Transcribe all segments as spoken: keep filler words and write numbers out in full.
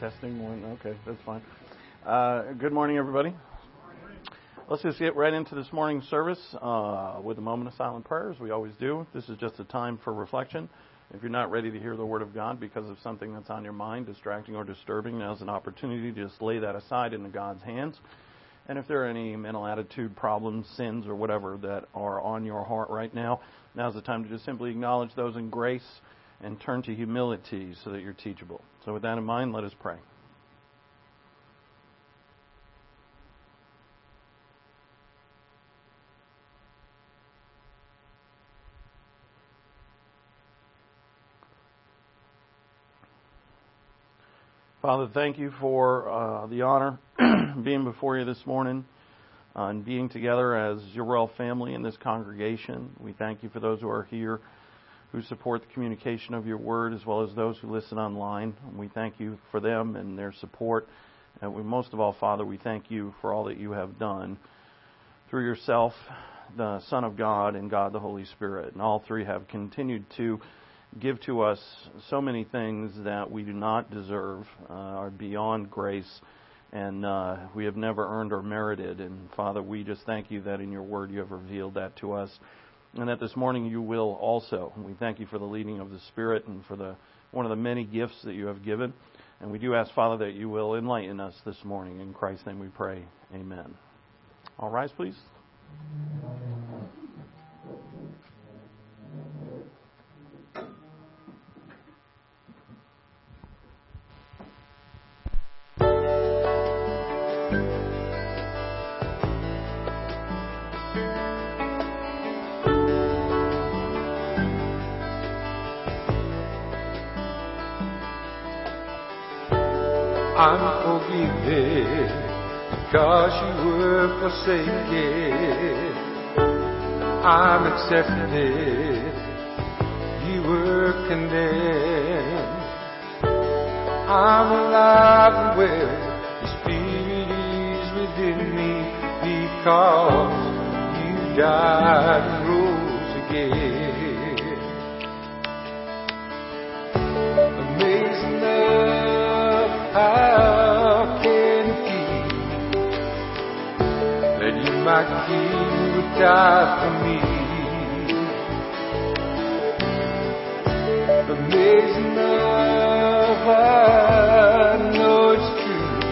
Testing one. Okay, that's fine. Uh, good morning, everybody. Let's just get right into this morning's service uh, with a moment of silent prayer, as we always do. This is just a time for reflection. If you're not ready to hear the Word of God because of something that's on your mind, distracting or disturbing, now's an opportunity to just lay that aside into God's hands. And if there are any mental attitude problems, sins, or whatever that are on your heart right now, now's the time to just simply acknowledge those in grace and turn to humility so that you're teachable. So with that in mind, let us pray. Father, thank you for uh, the honor being before you this morning uh, and being together as your royal family in this congregation. We thank you for those who are here who support the communication of your word, as well as those who listen online. And we thank you for them and their support. And we, most of all, Father, we thank you for all that you have done through yourself, the Son of God, and God the Holy Spirit. And all three have continued to give to us so many things that we do not deserve, uh, are beyond grace, and uh, we have never earned or merited. And Father, we just thank you that in your word you have revealed that to us, and that this morning you will also. We thank you for the leading of the Spirit and for the one of the many gifts that you have given. And we do ask, Father, that you will enlighten us this morning. In Christ's name we pray. Amen. All rise, please. I'm forgiven because you were forsaken. I'm accepted, you were condemned. I'm alive and well, the Spirit is within me because you died and rose again. Amazing love, how can it be that you, my King, would die for me? Amazing love, I know it's true,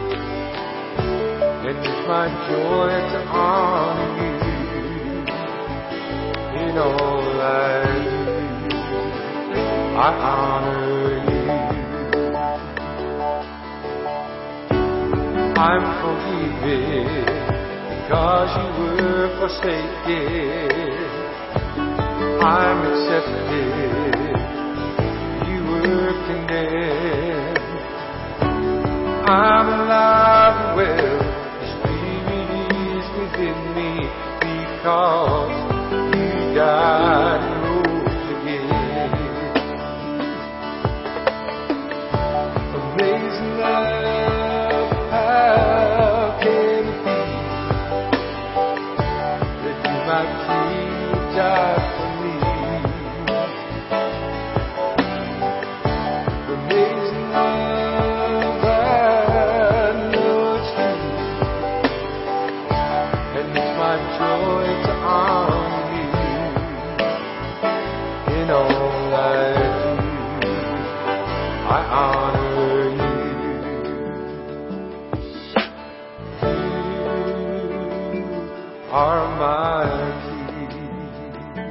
and it's my joy to honor you in all I do. I honor you. I'm forgiven because you were forsaken. I'm accepted, you were condemned. I'm alive and well, the Spirit is within me because you died and rose again. Amazing love, how can it be that you, my King, would die for me? Amazing love, I know it's true, and it's my joy to honor you in all I do. I honor you. Are my King.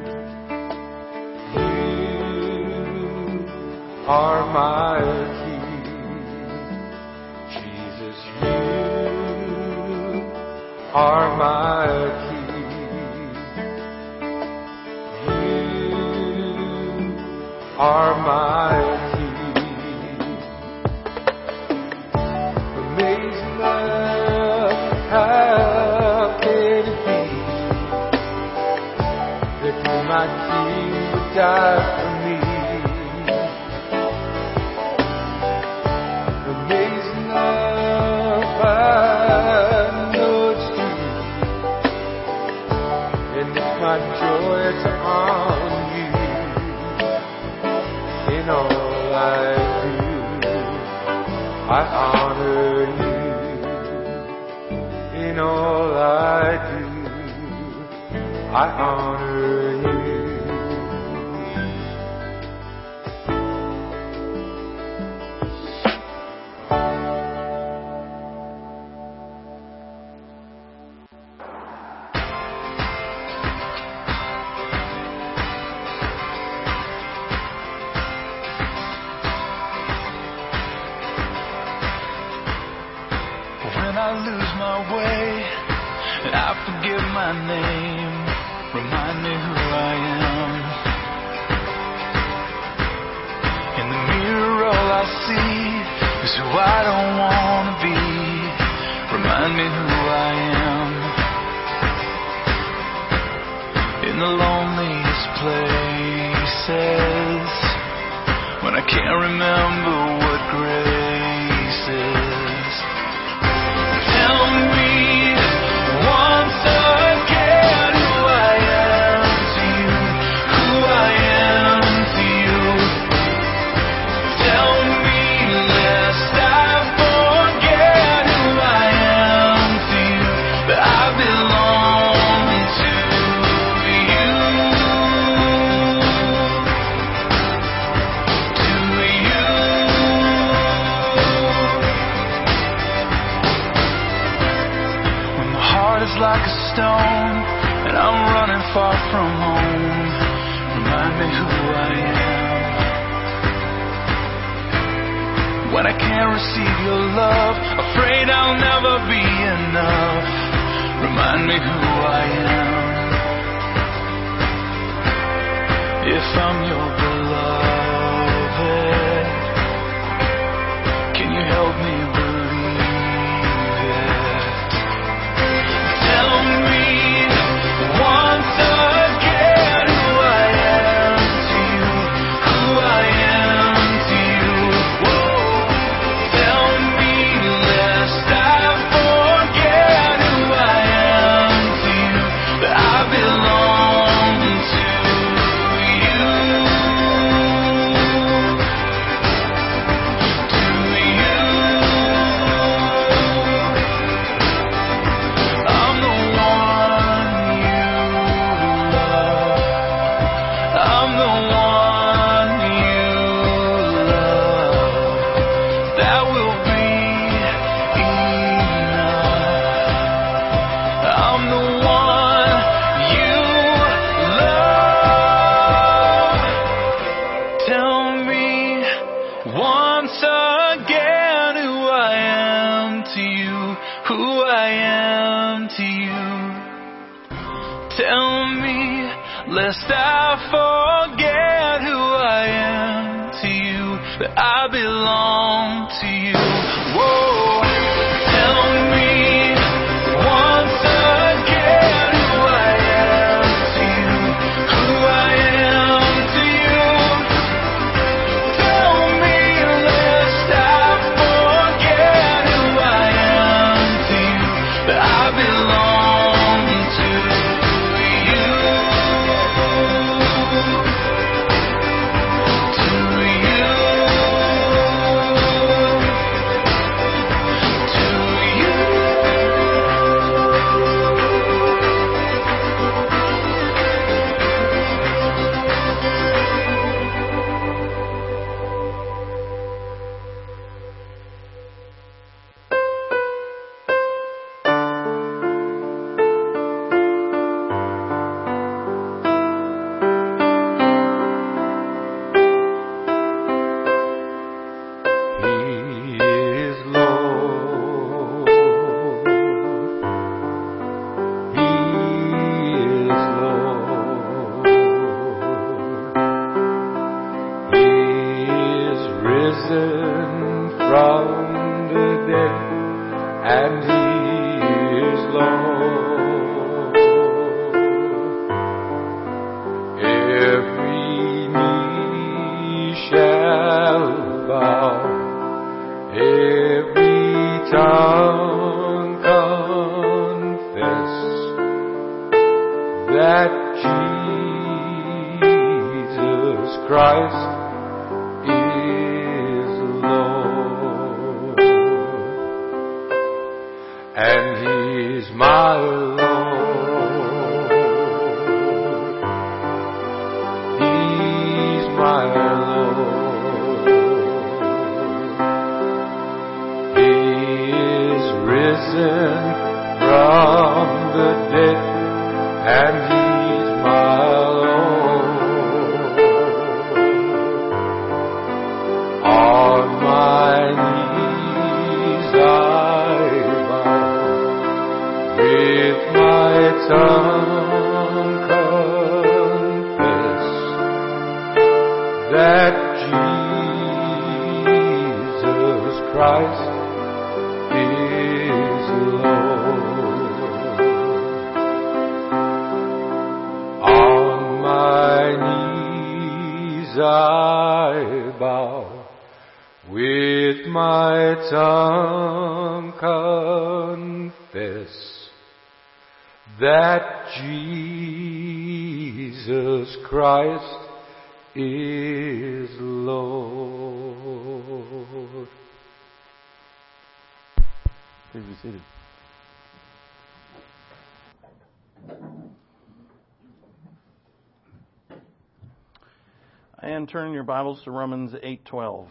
You are my King. Jesus, you are my King. You are my King. Amazing love, how can it be that you, my King, would die for me? Amazing love, I know it's true, and it's my joy to honor you in all I do. I honor you in all I do. I honor you. When I lose my way and I forget my name, remind me who I am. In the mirror all I see is who I don't want to be. Remind me who I am. In the loneliest places, when I can't remember what grace is. Tell me once again who I am to you, who I am to you. Tell me lest I forget who I am to you, that I belong to you, to you. When my heart is like a stone and I'm running far from home, remind me who I am. When I can't receive your love, afraid I'll never be enough, remind me who I am. If I'm your beloved, can you help me believe it? Tell me once again who I am to you, who I am to you. Whoa. Tell me lest I forget who I am to you, that I belong to you, to you. I'm the one you love. I'm the one you love. That will be enough. I'm the one you love. Tell me once again who I am to you, who I am to you. Tell me lest I forget who I am to you, that I belong to you. Whoa. Tell me once again who I am to you, who I am to you. Tell me lest I forget who I am to you, that I belong to you, to you, to you. He is Lord. He is Lord. He is risen from the dead, and He is Lord. Every knee shall bow, every tongue confess that Jesus Christ is Lord. my Lord. He's my Lord. He is risen from the dead, and He's my Lord. On my knees I bow, with my tongue confess that Jesus Christ is Lord. On my knees I bow, with my tongue confess that Jesus Christ is Lord. Please be seated. And turn your Bibles to Romans eight twelve.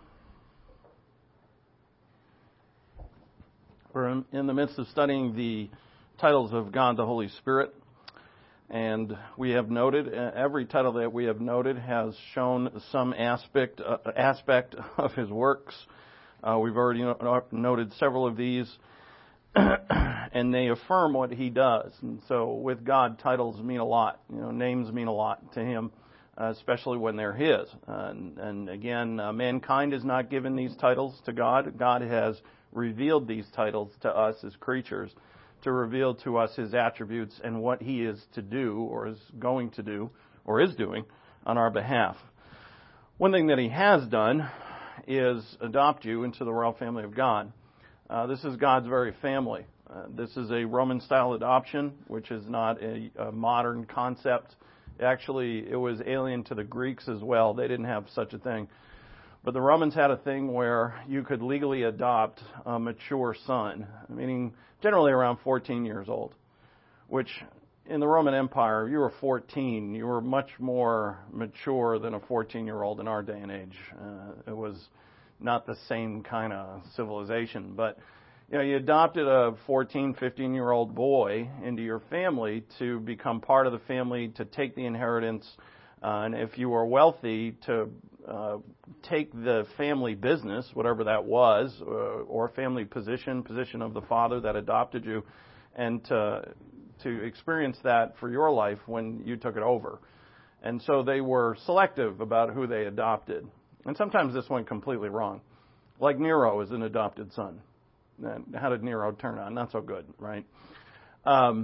We're in the midst of studying the titles of God the Holy Spirit, and we have noted, every title that we have noted has shown some aspect uh, aspect of His works. Uh, we've already no- noted several of these, and they affirm what He does. And so with God, titles mean a lot. You know, names mean a lot to Him, uh, especially when they're His. Uh, and, and again, uh, mankind is not given these titles to God. God has revealed these titles to us as creatures to reveal to us His attributes and what He is to do or is going to do or is doing on our behalf. One thing that He has done is adopt you into the royal family of God. Uh, this is God's very family. Uh, this is a Roman-style adoption, which is not a, a modern concept. Actually, it was alien to the Greeks as well. They didn't have such a thing. But the Romans had a thing where you could legally adopt a mature son, meaning generally around fourteen years old, which in the Roman Empire, you were fourteen. You were much more mature than a fourteen-year-old in our day and age. Uh, it was not the same kind of civilization. But, you know, you adopted a fourteen, fifteen-year-old boy into your family to become part of the family, to take the inheritance, uh, and if you were wealthy, to Uh, take the family business, whatever that was, uh, or family position, position of the father that adopted you, and to, to experience that for your life when you took it over. And so they were selective about who they adopted. And sometimes this went completely wrong. Like Nero is an adopted son. And how did Nero turn out? Not so good, right? Um,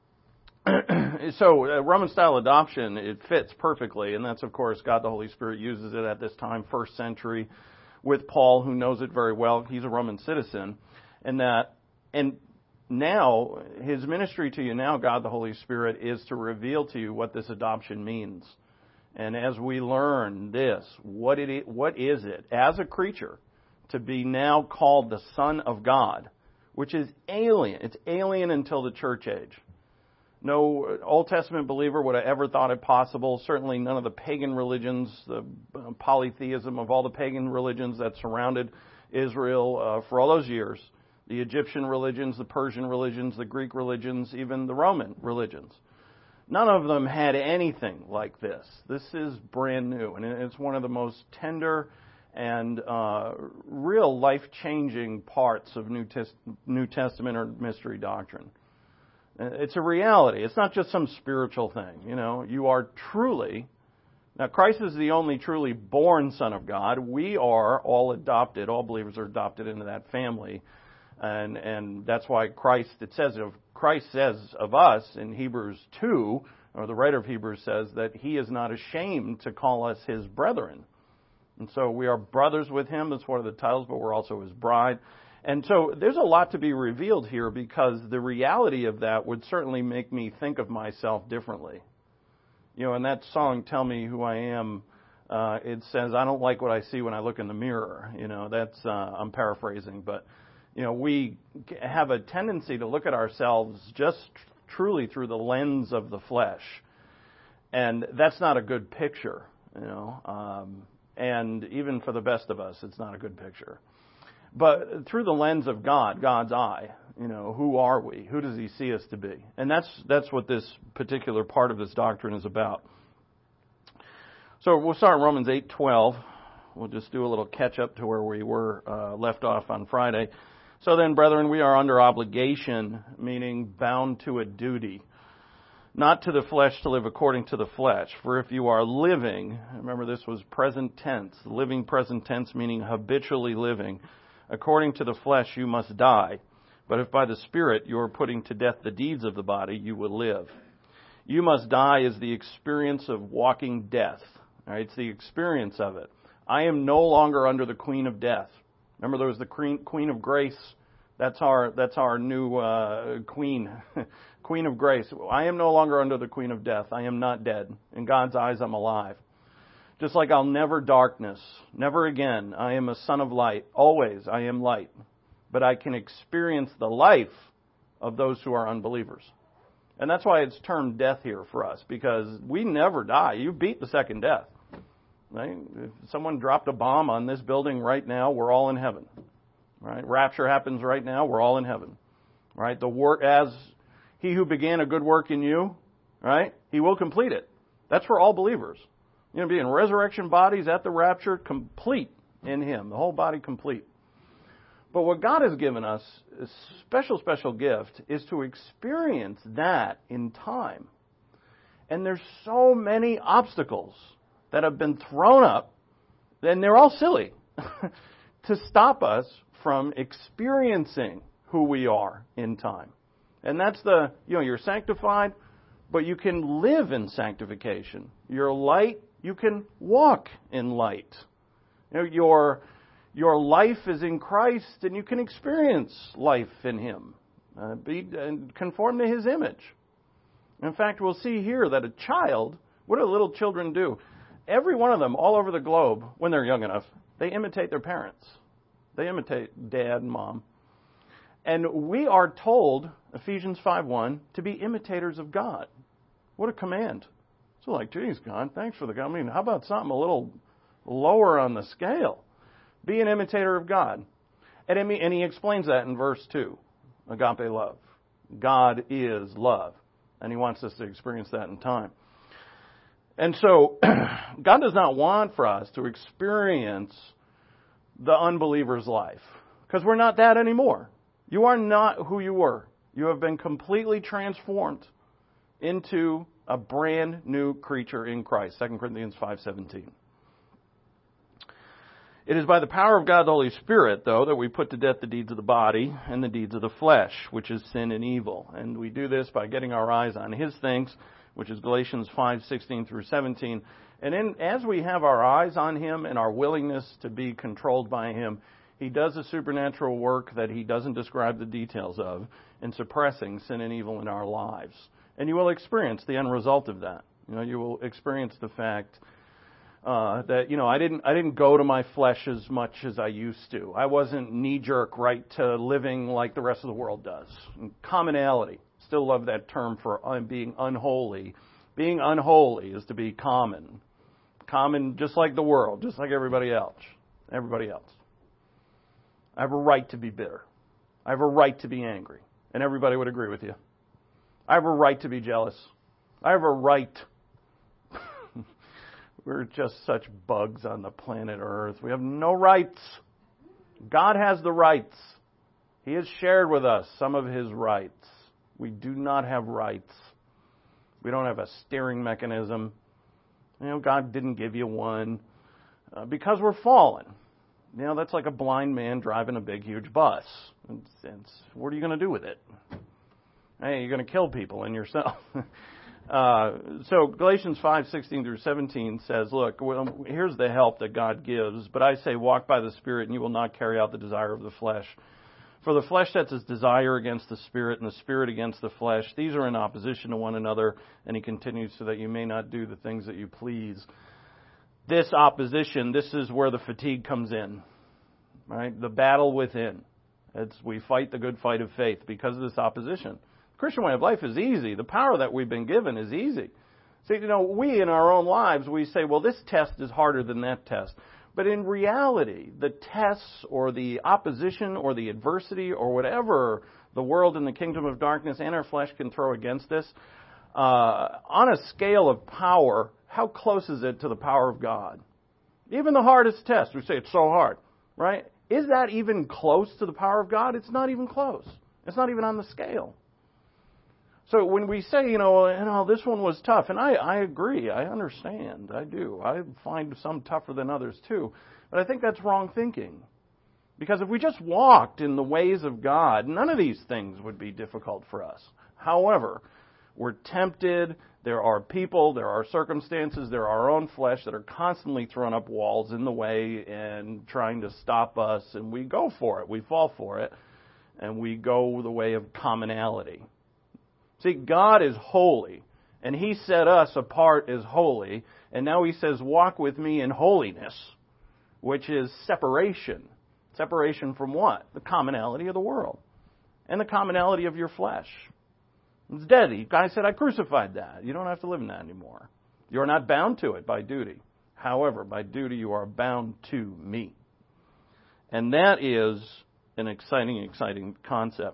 So, uh, Roman-style adoption, it fits perfectly, and that's, of course, God the Holy Spirit uses it at this time, first century, with Paul, who knows it very well. He's a Roman citizen, and that, and now, his ministry to you now, God the Holy Spirit, is to reveal to you what this adoption means. And as we learn this, what it, what is it, as a creature, to be now called the Son of God, which is alien. It's alien until the church age. No Old Testament believer would have ever thought it possible. Certainly none of the pagan religions, the polytheism of all the pagan religions that surrounded Israel uh, for all those years, the Egyptian religions, the Persian religions, the Greek religions, even the Roman religions. None of them had anything like this. This is brand new, and it's one of the most tender and uh, real life-changing parts of New, Tes- New Testament or mystery doctrine. It's a reality. It's not just some spiritual thing. You know, you are truly, now Christ is the only truly born Son of God. We are all adopted. All believers are adopted into that family. And and that's why Christ, it says of Christ says of us in Hebrews two, or the writer of Hebrews says that He is not ashamed to call us His brethren. And so we are brothers with Him. That's one of the titles, but we're also His bride. And so there's a lot to be revealed here, because the reality of that would certainly make me think of myself differently. You know, in that song, Tell Me Who I Am, uh, it says, I don't like what I see when I look in the mirror. You know, that's, uh, I'm paraphrasing, but you know, we have a tendency to look at ourselves just tr- truly through the lens of the flesh. And that's not a good picture, you know. Um, and even for the best of us, it's not a good picture. But through the lens of God, God's eye, you know, who are we? Who does He see us to be? And that's that's what this particular part of this doctrine is about. So we'll start in Romans eight twelve. We'll just do a little catch up to where we were uh, left off on Friday. So then, brethren, we are under obligation, meaning bound to a duty, not to the flesh to live according to the flesh. For if you are living, remember this was present tense, living present tense meaning habitually living, according to the flesh you must die. But if by the Spirit you are putting to death the deeds of the body, you will live. You must die is the experience of walking death. All right, it's the experience of it. I am no longer under the queen of death. Remember, there was the queen, queen of grace. That's our that's our new uh, queen, queen of grace. I am no longer under the queen of death. I am not dead. In God's eyes, I'm alive. Just like I'll never darkness, never again. I am a son of light. Always, I am light. But I can experience the life of those who are unbelievers. And that's why it's termed death here for us, because we never die. You beat the second death. Right? If someone dropped a bomb on this building right now, we're all in heaven. Right? Rapture happens right now, we're all in heaven. Right? The work, as He who began a good work in you, right? He will complete it. That's for all believers. You're going to be in resurrection bodies at the rapture, complete in Him, the whole body complete. But what God has given us, a special, special gift, is to experience that in time. And there's so many obstacles that have been thrown up, and they're all silly, to stop us from experiencing who we are in time. And that's the, you know, you're sanctified, but you can live in sanctification. You're light, you can walk in light. You know, your Your life is in Christ, and you can experience life in Him. Uh, be and conform to His image. In fact, we'll see here that a child, what do little children do? Every one of them, all over the globe, when they're young enough, they imitate their parents. They imitate dad and mom. And we are told, Ephesians five one, to be imitators of God. What a command. So like, geez, God, thanks for the, I mean, how about something a little lower on the scale? Be an imitator of God. And, and he explains that in verse two, agape love. God is love. And He wants us to experience that in time. And so, God does not want for us to experience the unbeliever's life. Because we're not that anymore. You are not who you were. You have been completely transformed into a brand new creature in Christ. Second Corinthians five seventeen. It is by the power of God the Holy Spirit, though, that we put to death the deeds of the body and the deeds of the flesh, which is sin and evil. And we do this by getting our eyes on His things, which is Galatians five sixteen through seventeen. And in, as we have our eyes on Him and our willingness to be controlled by Him, He does a supernatural work that He doesn't describe the details of in suppressing sin and evil in our lives. And you will experience the end result of that. You know, you will experience the fact Uh, that, you know, I didn't I didn't go to my flesh as much as I used to. I wasn't knee-jerk right to living like the rest of the world does. And commonality. Still love that term for un- being unholy. Being unholy is to be common. Common just like the world, just like everybody else. Everybody else. I have a right to be bitter. I have a right to be angry. And everybody would agree with you. I have a right to be jealous. I have a right. We're just such bugs on the planet Earth. We have no rights. God has the rights. He has shared with us some of His rights. We do not have rights. We don't have a steering mechanism. You know, God didn't give you one uh, because we're fallen. You know, that's like a blind man driving a big, huge bus. It's, it's, what are you going to do with it? Hey, you're going to kill people and yourself. Uh, so Galatians five sixteen through seventeen says, look, well, here's the help that God gives. But I say, walk by the Spirit, and you will not carry out the desire of the flesh. For the flesh sets its desire against the Spirit, and the Spirit against the flesh. These are in opposition to one another. And he continues, so that you may not do the things that you please. This opposition, this is where the fatigue comes in. Right? The battle within. It's we fight the good fight of faith because of this opposition. The Christian way of life is easy. The power that we've been given is easy. See, you know, we in our own lives, we say, well, this test is harder than that test. But in reality, the tests or the opposition or the adversity or whatever the world and the kingdom of darkness and our flesh can throw against us, uh, on a scale of power, how close is it to the power of God? Even the hardest test, we say it's so hard, right? Is that even close to the power of God? It's not even close. It's not even on the scale. So when we say, you know, you know, this one was tough, and I, I agree, I understand, I do. I find some tougher than others too. But I think that's wrong thinking. Because if we just walked in the ways of God, none of these things would be difficult for us. However, we're tempted, there are people, there are circumstances, there are our own flesh that are constantly throwing up walls in the way and trying to stop us, and we go for it, we fall for it, and we go the way of commonality. See, God is holy, and He set us apart as holy, and now He says, walk with me in holiness, which is separation. Separation from what? The commonality of the world, and the commonality of your flesh. It's dead. God said, I crucified that. You don't have to live in that anymore. You're not bound to it by duty. However, by duty you are bound to me. And that is an exciting, exciting concept.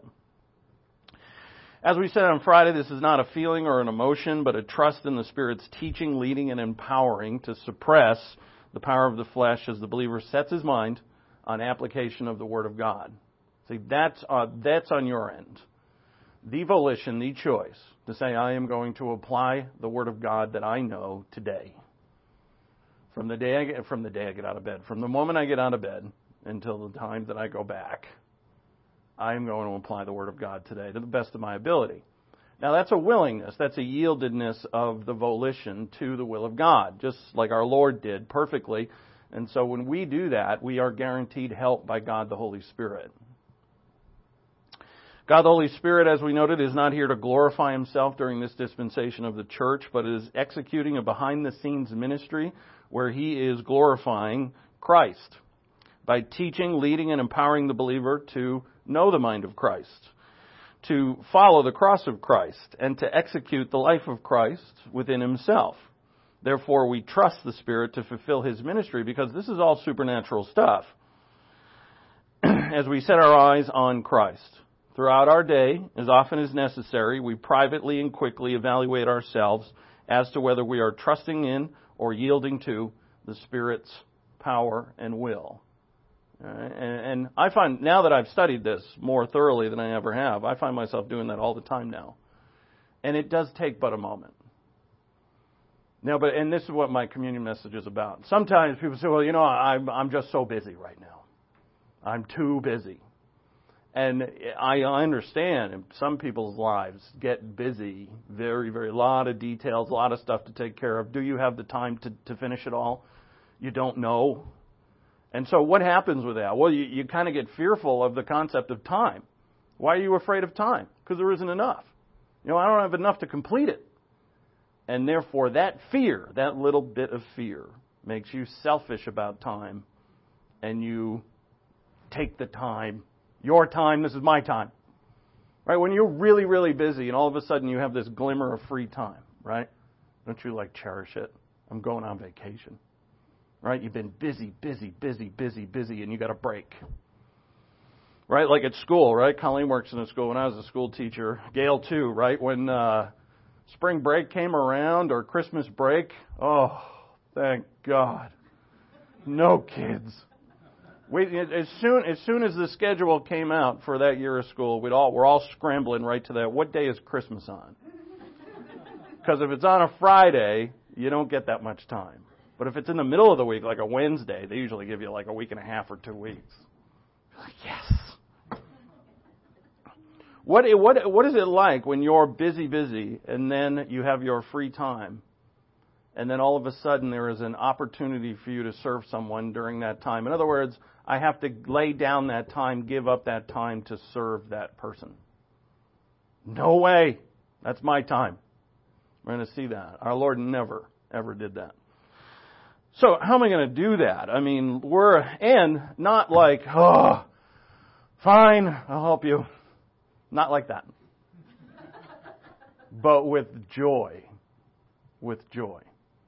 As we said on Friday, this is not a feeling or an emotion, but a trust in the Spirit's teaching, leading, and empowering to suppress the power of the flesh as the believer sets his mind on application of the Word of God. See, that's, uh, that's on your end. The volition, the choice to say, I am going to apply the Word of God that I know today. From the day I get, from the day I get out of bed, from the moment I get out of bed until the time that I go back, I am going to apply the Word of God today to the best of my ability. Now that's a willingness, that's a yieldedness of the volition to the will of God, just like our Lord did perfectly. And so when we do that, we are guaranteed help by God the Holy Spirit. God the Holy Spirit, as we noted, is not here to glorify Himself during this dispensation of the church, but is executing a behind-the-scenes ministry where He is glorifying Christ by teaching, leading, and empowering the believer to know the mind of Christ, to follow the cross of Christ, and to execute the life of Christ within himself. Therefore, we trust the Spirit to fulfill His ministry because this is all supernatural stuff. As we set our eyes on Christ, throughout our day, as often as necessary, we privately and quickly evaluate ourselves as to whether we are trusting in or yielding to the Spirit's power and will. Uh, and, and I find, now that I've studied this more thoroughly than I ever have, I find myself doing that all the time now. And it does take but a moment. Now, but and this is what my communion message is about. Sometimes people say, well, you know, I'm, I'm just so busy right now. I'm too busy. And I understand some people's lives get busy, very, very, a lot of details, a lot of stuff to take care of. Do you have the time to, to finish it all? You don't know. And so what happens with that? Well, you, you kind of get fearful of the concept of time. Why are you afraid of time? Because there isn't enough. You know, I don't have enough to complete it. And therefore, that fear, that little bit of fear, makes you selfish about time. And you take the time. Your time, this is my time. Right? When you're really, really busy and all of a sudden you have this glimmer of free time, right? Don't you like cherish it? I'm going on vacation. Right? You've been busy, busy, busy, busy, busy, and you got a break. Right? Like at school, right? Colleen works in a school. When I was a school teacher, Gail too, right? When uh, spring break came around or Christmas break, oh, thank God. No kids. We, as soon as soon as the schedule came out for that year of school, we'd all we're all scrambling right to that. What day is Christmas on? Because if it's on a Friday, you don't get that much time. But if it's in the middle of the week, like a Wednesday, they usually give you like a week and a half or two weeks. Like, yes. What what what is it like when you're busy, busy, and then you have your free time, and then all of a sudden there is an opportunity for you to serve someone during that time? In other words, I have to lay down that time, give up that time to serve that person. No way. That's my time. We're going to see that. Our Lord never, ever did that. So how am I going to do that? I mean, we're, and not like, oh, Fine, I'll help you. Not like that. But with joy. With joy.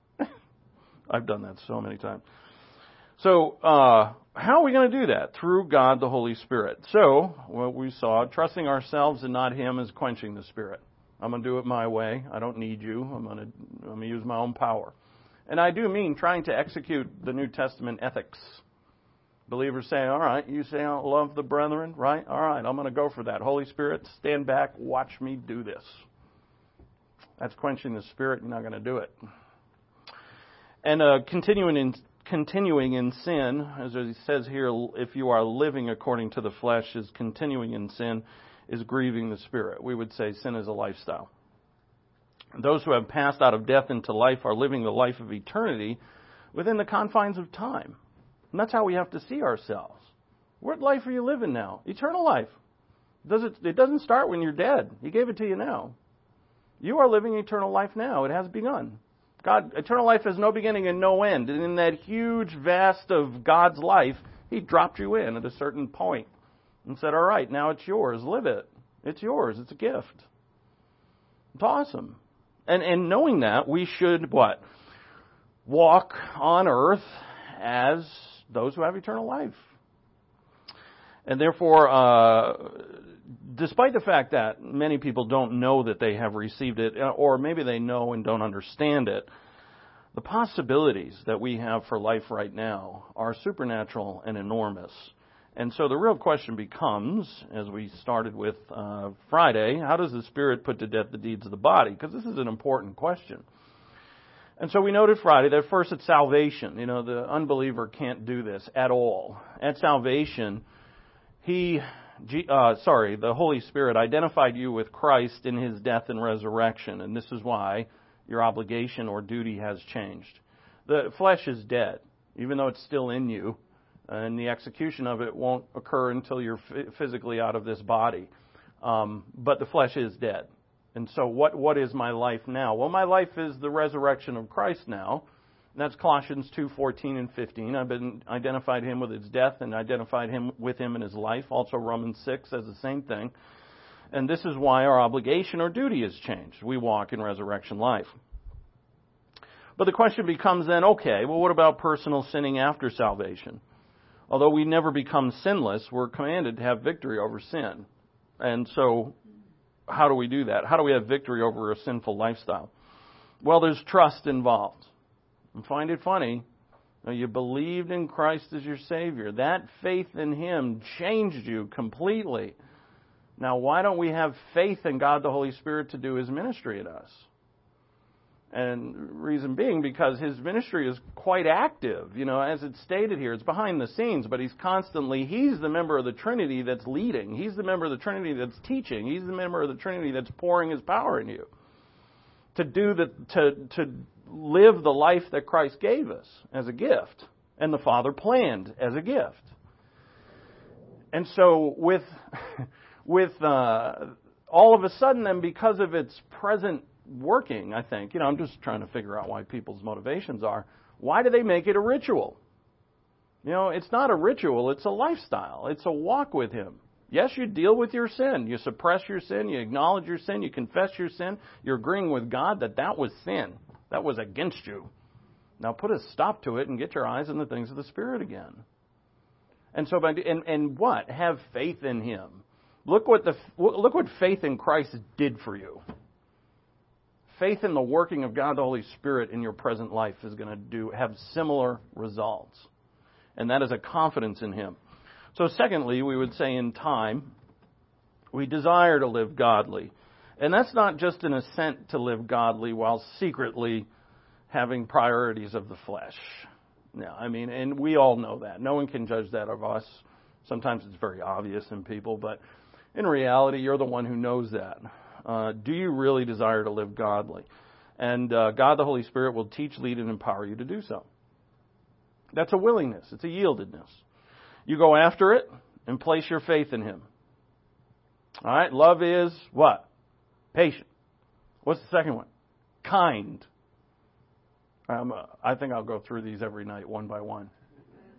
I've done that so many times. So, uh, how are we going to do that? Through God, the Holy Spirit. So, what we saw, trusting ourselves and not Him is quenching the Spirit. I'm going to do it my way. I don't need you. I'm going to, I'm going to use my own power. And I do mean trying to execute the New Testament ethics. Believers say, all right, you say I love the brethren, right? All right, I'm going to go for that. Holy Spirit, stand back, watch me do this. That's quenching the Spirit. You're not going to do it. And uh, continuing in continuing in sin, as it says here, if you are living according to the flesh, is continuing in sin, is grieving the Spirit. We would say sin is a lifestyle. Those who have passed out of death into life are living the life of eternity within the confines of time. And that's how we have to see ourselves. What life are you living now? Eternal life. Does it, it doesn't start when you're dead. He gave it to you now. You are living eternal life now. It has begun. God, eternal life has no beginning and no end. And in that huge vast of God's life, He dropped you in at a certain point and said, all right, now it's yours. Live it. It's yours. It's a gift. It's awesome. And, and knowing that, we should, what? Walk on earth as those who have eternal life. And therefore, uh, despite the fact that many people don't know that they have received it, or maybe they know and don't understand it, the possibilities that we have for life right now are supernatural and enormous. And so the real question becomes, as we started with uh, Friday, how does the Spirit put to death the deeds of the body? Because this is an important question. And so we noted Friday that first it's salvation. You know, the unbeliever can't do this at all. At salvation, he, uh, sorry, the Holy Spirit identified you with Christ in His death and resurrection. And this is why your obligation or duty has changed. The flesh is dead, even though it's still in you. And the execution of it won't occur until you're physically out of this body. Um, but the flesh is dead. And so what, what is my life now? Well, my life is the resurrection of Christ now. And that's Colossians two, fourteen and fifteen. I've been identified Him with His death and identified Him with Him in His life. Also Romans six says the same thing. And this is why our obligation or duty has changed. We walk in resurrection life. But the question becomes then, okay, well, what about personal sinning after salvation? Although we never become sinless, we're commanded to have victory over sin. And so, how do we do that? How do we have victory over a sinful lifestyle? Well, there's trust involved. And find it funny, you believed in Christ as your Savior. That faith in Him changed you completely. Now, why don't we have faith in God the Holy Spirit to do His ministry in us? And reason being, because His ministry is quite active. You know, as it's stated here, it's behind the scenes, but He's constantly, He's the member of the Trinity that's leading. He's the member of the Trinity that's teaching. He's the member of the Trinity that's pouring His power in you. To do the, to, to live the life that Christ gave us as a gift. And the Father planned as a gift. And so with, with, uh, all of a sudden then, because of its present working, I think, you know, I'm just trying to figure out why people's motivations are. Why do they make it a ritual? You know, it's not a ritual, it's a lifestyle. It's a walk with Him. Yes, you deal with your sin. You suppress your sin, you acknowledge your sin, you confess your sin. You're agreeing with God that that was sin. That was against you. Now put a stop to it and get your eyes on the things of the Spirit again. And so, by, and, and what? Have faith in Him. Look what the look what faith in Christ did for you. Faith in the working of God the Holy Spirit in your present life is going to do have similar results. And that is a confidence in Him. So secondly, we would say in time, we desire to live godly. And that's not just an assent to live godly while secretly having priorities of the flesh. No, I mean, and we all know that. No one can judge that of us. Sometimes it's very obvious in people, but in reality, you're the one who knows that. Uh, do you really desire to live godly? And uh, God the Holy Spirit will teach, lead, and empower you to do so. That's a willingness. It's a yieldedness. You go after it and place your faith in Him. All right? Love is what? Patient. What's the second one? Kind. Um, uh, I think I'll go through these every night, one by one.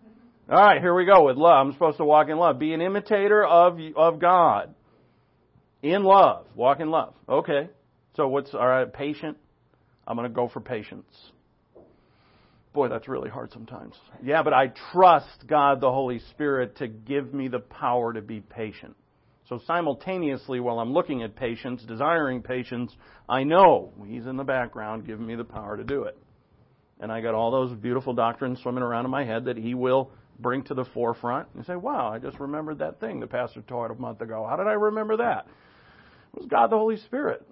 All right, here we go with love. I'm supposed to walk in love. Be an imitator of of God. In love. Walk in love. Okay. So what's, all right, patient? I'm going to go for patience. Boy, that's really hard sometimes. Yeah, but I trust God, the Holy Spirit, to give me the power to be patient. So simultaneously, while I'm looking at patience, desiring patience, I know He's in the background giving me the power to do it. And I got all those beautiful doctrines swimming around in my head that He will bring to the forefront. And say, wow, I just remembered that thing the pastor taught a month ago. How did I remember that? It was God the Holy Spirit.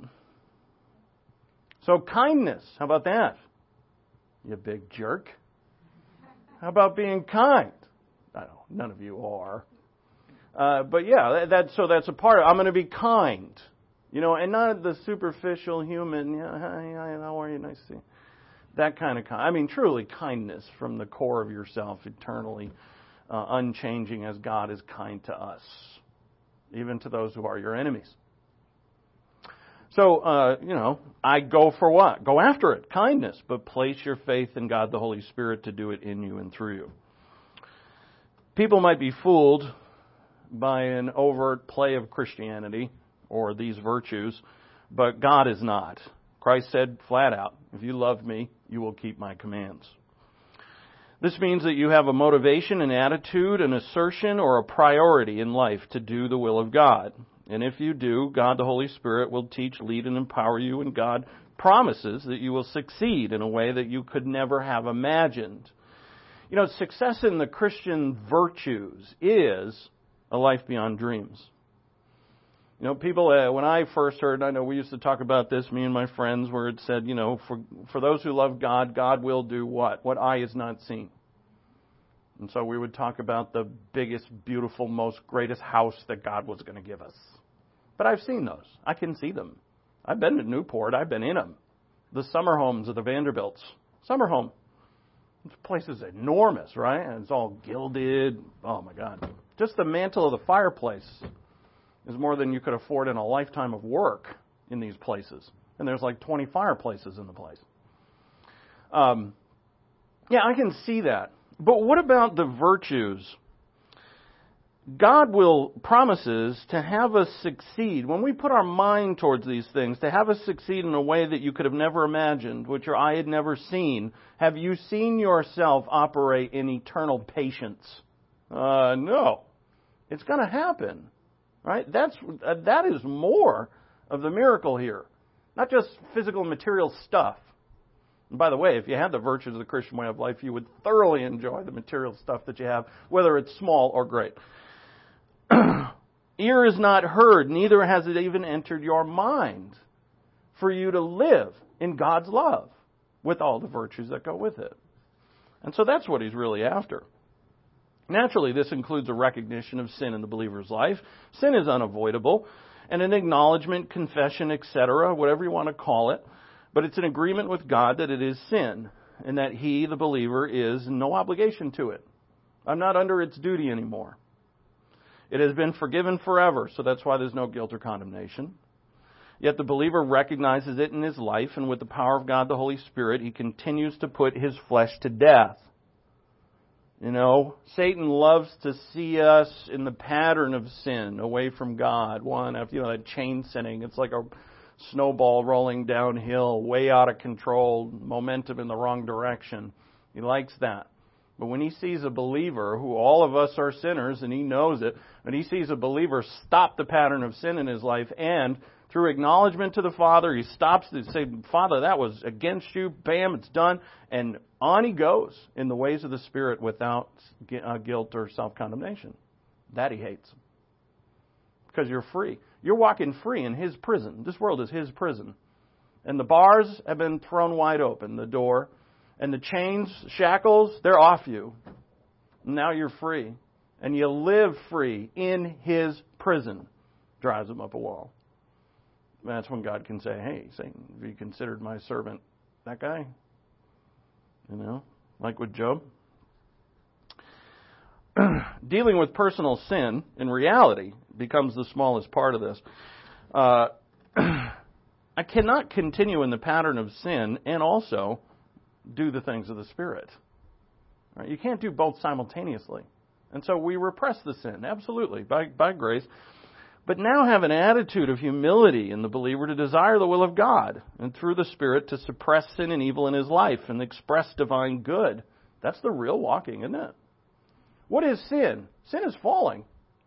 So kindness, how about that? You big jerk. How about being kind? I don't know, none of you are. Uh, but yeah, that, that so that's a part of it. I'm going to be kind. You know, and not the superficial human, yeah, hi, hi, how are you? Nice to see you. That kind of kind. I mean, truly kindness from the core of yourself, eternally uh, unchanging as God is kind to us, even to those who are your enemies. So, uh, you know, I go for what? Go after it, kindness, but place your faith in God the Holy Spirit to do it in you and through you. People might be fooled by an overt play of Christianity or these virtues, but God is not. Christ said flat out, if you love me, you will keep my commands. This means that you have a motivation, an attitude, an assertion, or a priority in life to do the will of God. And if you do, God the Holy Spirit will teach, lead, and empower you, and God promises that you will succeed in a way that you could never have imagined. You know, success in the Christian virtues is a life beyond dreams. You know, people, uh, when I first heard, I know we used to talk about this, me and my friends, where it said, you know, for for those who love God, God will do what? What eye has not seen. And so we would talk about the biggest, beautiful, most greatest house that God was going to give us. But I've seen those. I can see them. I've been to Newport. I've been in them. The summer homes of the Vanderbilts. Summer home. This place is enormous, right? And it's all gilded. Oh, my God. Just the mantle of the fireplace is more than you could afford in a lifetime of work in these places. And there's like twenty fireplaces in the place. Um, yeah, I can see that. But what about the virtues? God will promises to have us succeed. When we put our mind towards these things, to have us succeed in a way that you could have never imagined, which your eye had never seen. Have you seen yourself operate in eternal patience? Uh, no. It's going to happen. Right? That's uh, that is more of the miracle here. Not just physical material stuff. And by the way, if you had the virtues of the Christian way of life, you would thoroughly enjoy the material stuff that you have, whether it's small or great. Ear is not heard, neither has it even entered your mind for you to live in God's love with all the virtues that go with it. And so that's what He's really after. Naturally, this includes a recognition of sin in the believer's life. Sin is unavoidable, and an acknowledgement, confession, et cetera, whatever you want to call it. But it's an agreement with God that it is sin, and that He, the believer, is no obligation to it. I'm not under its duty anymore. It has been forgiven forever, so that's why there's no guilt or condemnation. Yet the believer recognizes it in his life, and with the power of God, the Holy Spirit, he continues to put his flesh to death. You know, Satan loves to see us in the pattern of sin, away from God. One, you know, that chain sinning. It's like a snowball rolling downhill, way out of control, momentum in the wrong direction. He likes that. But when he sees a believer, who all of us are sinners, and he knows it, when he sees a believer stop the pattern of sin in his life, and through acknowledgement to the Father, he stops to say, Father, that was against you, bam, it's done, and on he goes in the ways of the Spirit without guilt or self-condemnation. That he hates. Because you're free. You're walking free in His prison. This world is His prison. And the bars have been thrown wide open, the door. And the chains, shackles, they're off you. Now you're free. And you live free in His prison. Drives him up a wall. That's when God can say, hey, Satan, have you considered my servant that guy? You know, like with Job. Dealing with personal sin, in reality, becomes the smallest part of this. Uh, I cannot continue in the pattern of sin and also do the things of the Spirit. Right? You can't do both simultaneously. And so we repress the sin, absolutely, by, by grace. But now have an attitude of humility in the believer to desire the will of God, and through the Spirit to suppress sin and evil in his life and express divine good. That's the real walking, isn't it? What is sin? Sin is falling.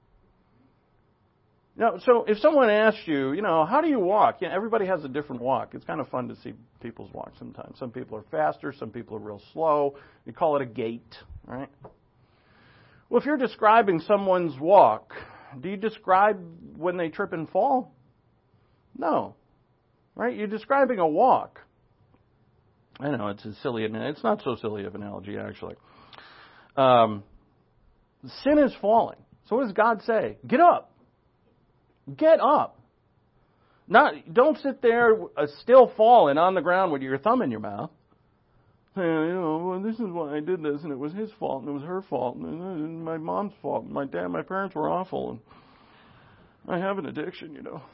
Now, so if someone asks you, you know, how do you walk? Yeah, everybody has a different walk. It's kind of fun to see people's walk sometimes. Some people are faster, some people are real slow. You call it a gait, right? Well, if you're describing someone's walk, do you describe when they trip and fall? No. Right? You're describing a walk. I know, it's a silly, it's not so silly of an analogy, actually. Um, sin is falling. So what does God say? Get up. Get up. Not, don't sit there uh, still falling on the ground with your thumb in your mouth. Hey, you know, well, this is why I did this, and it was his fault, and it was her fault, and, and my mom's fault, and my dad, my parents were awful, and I have an addiction, you know.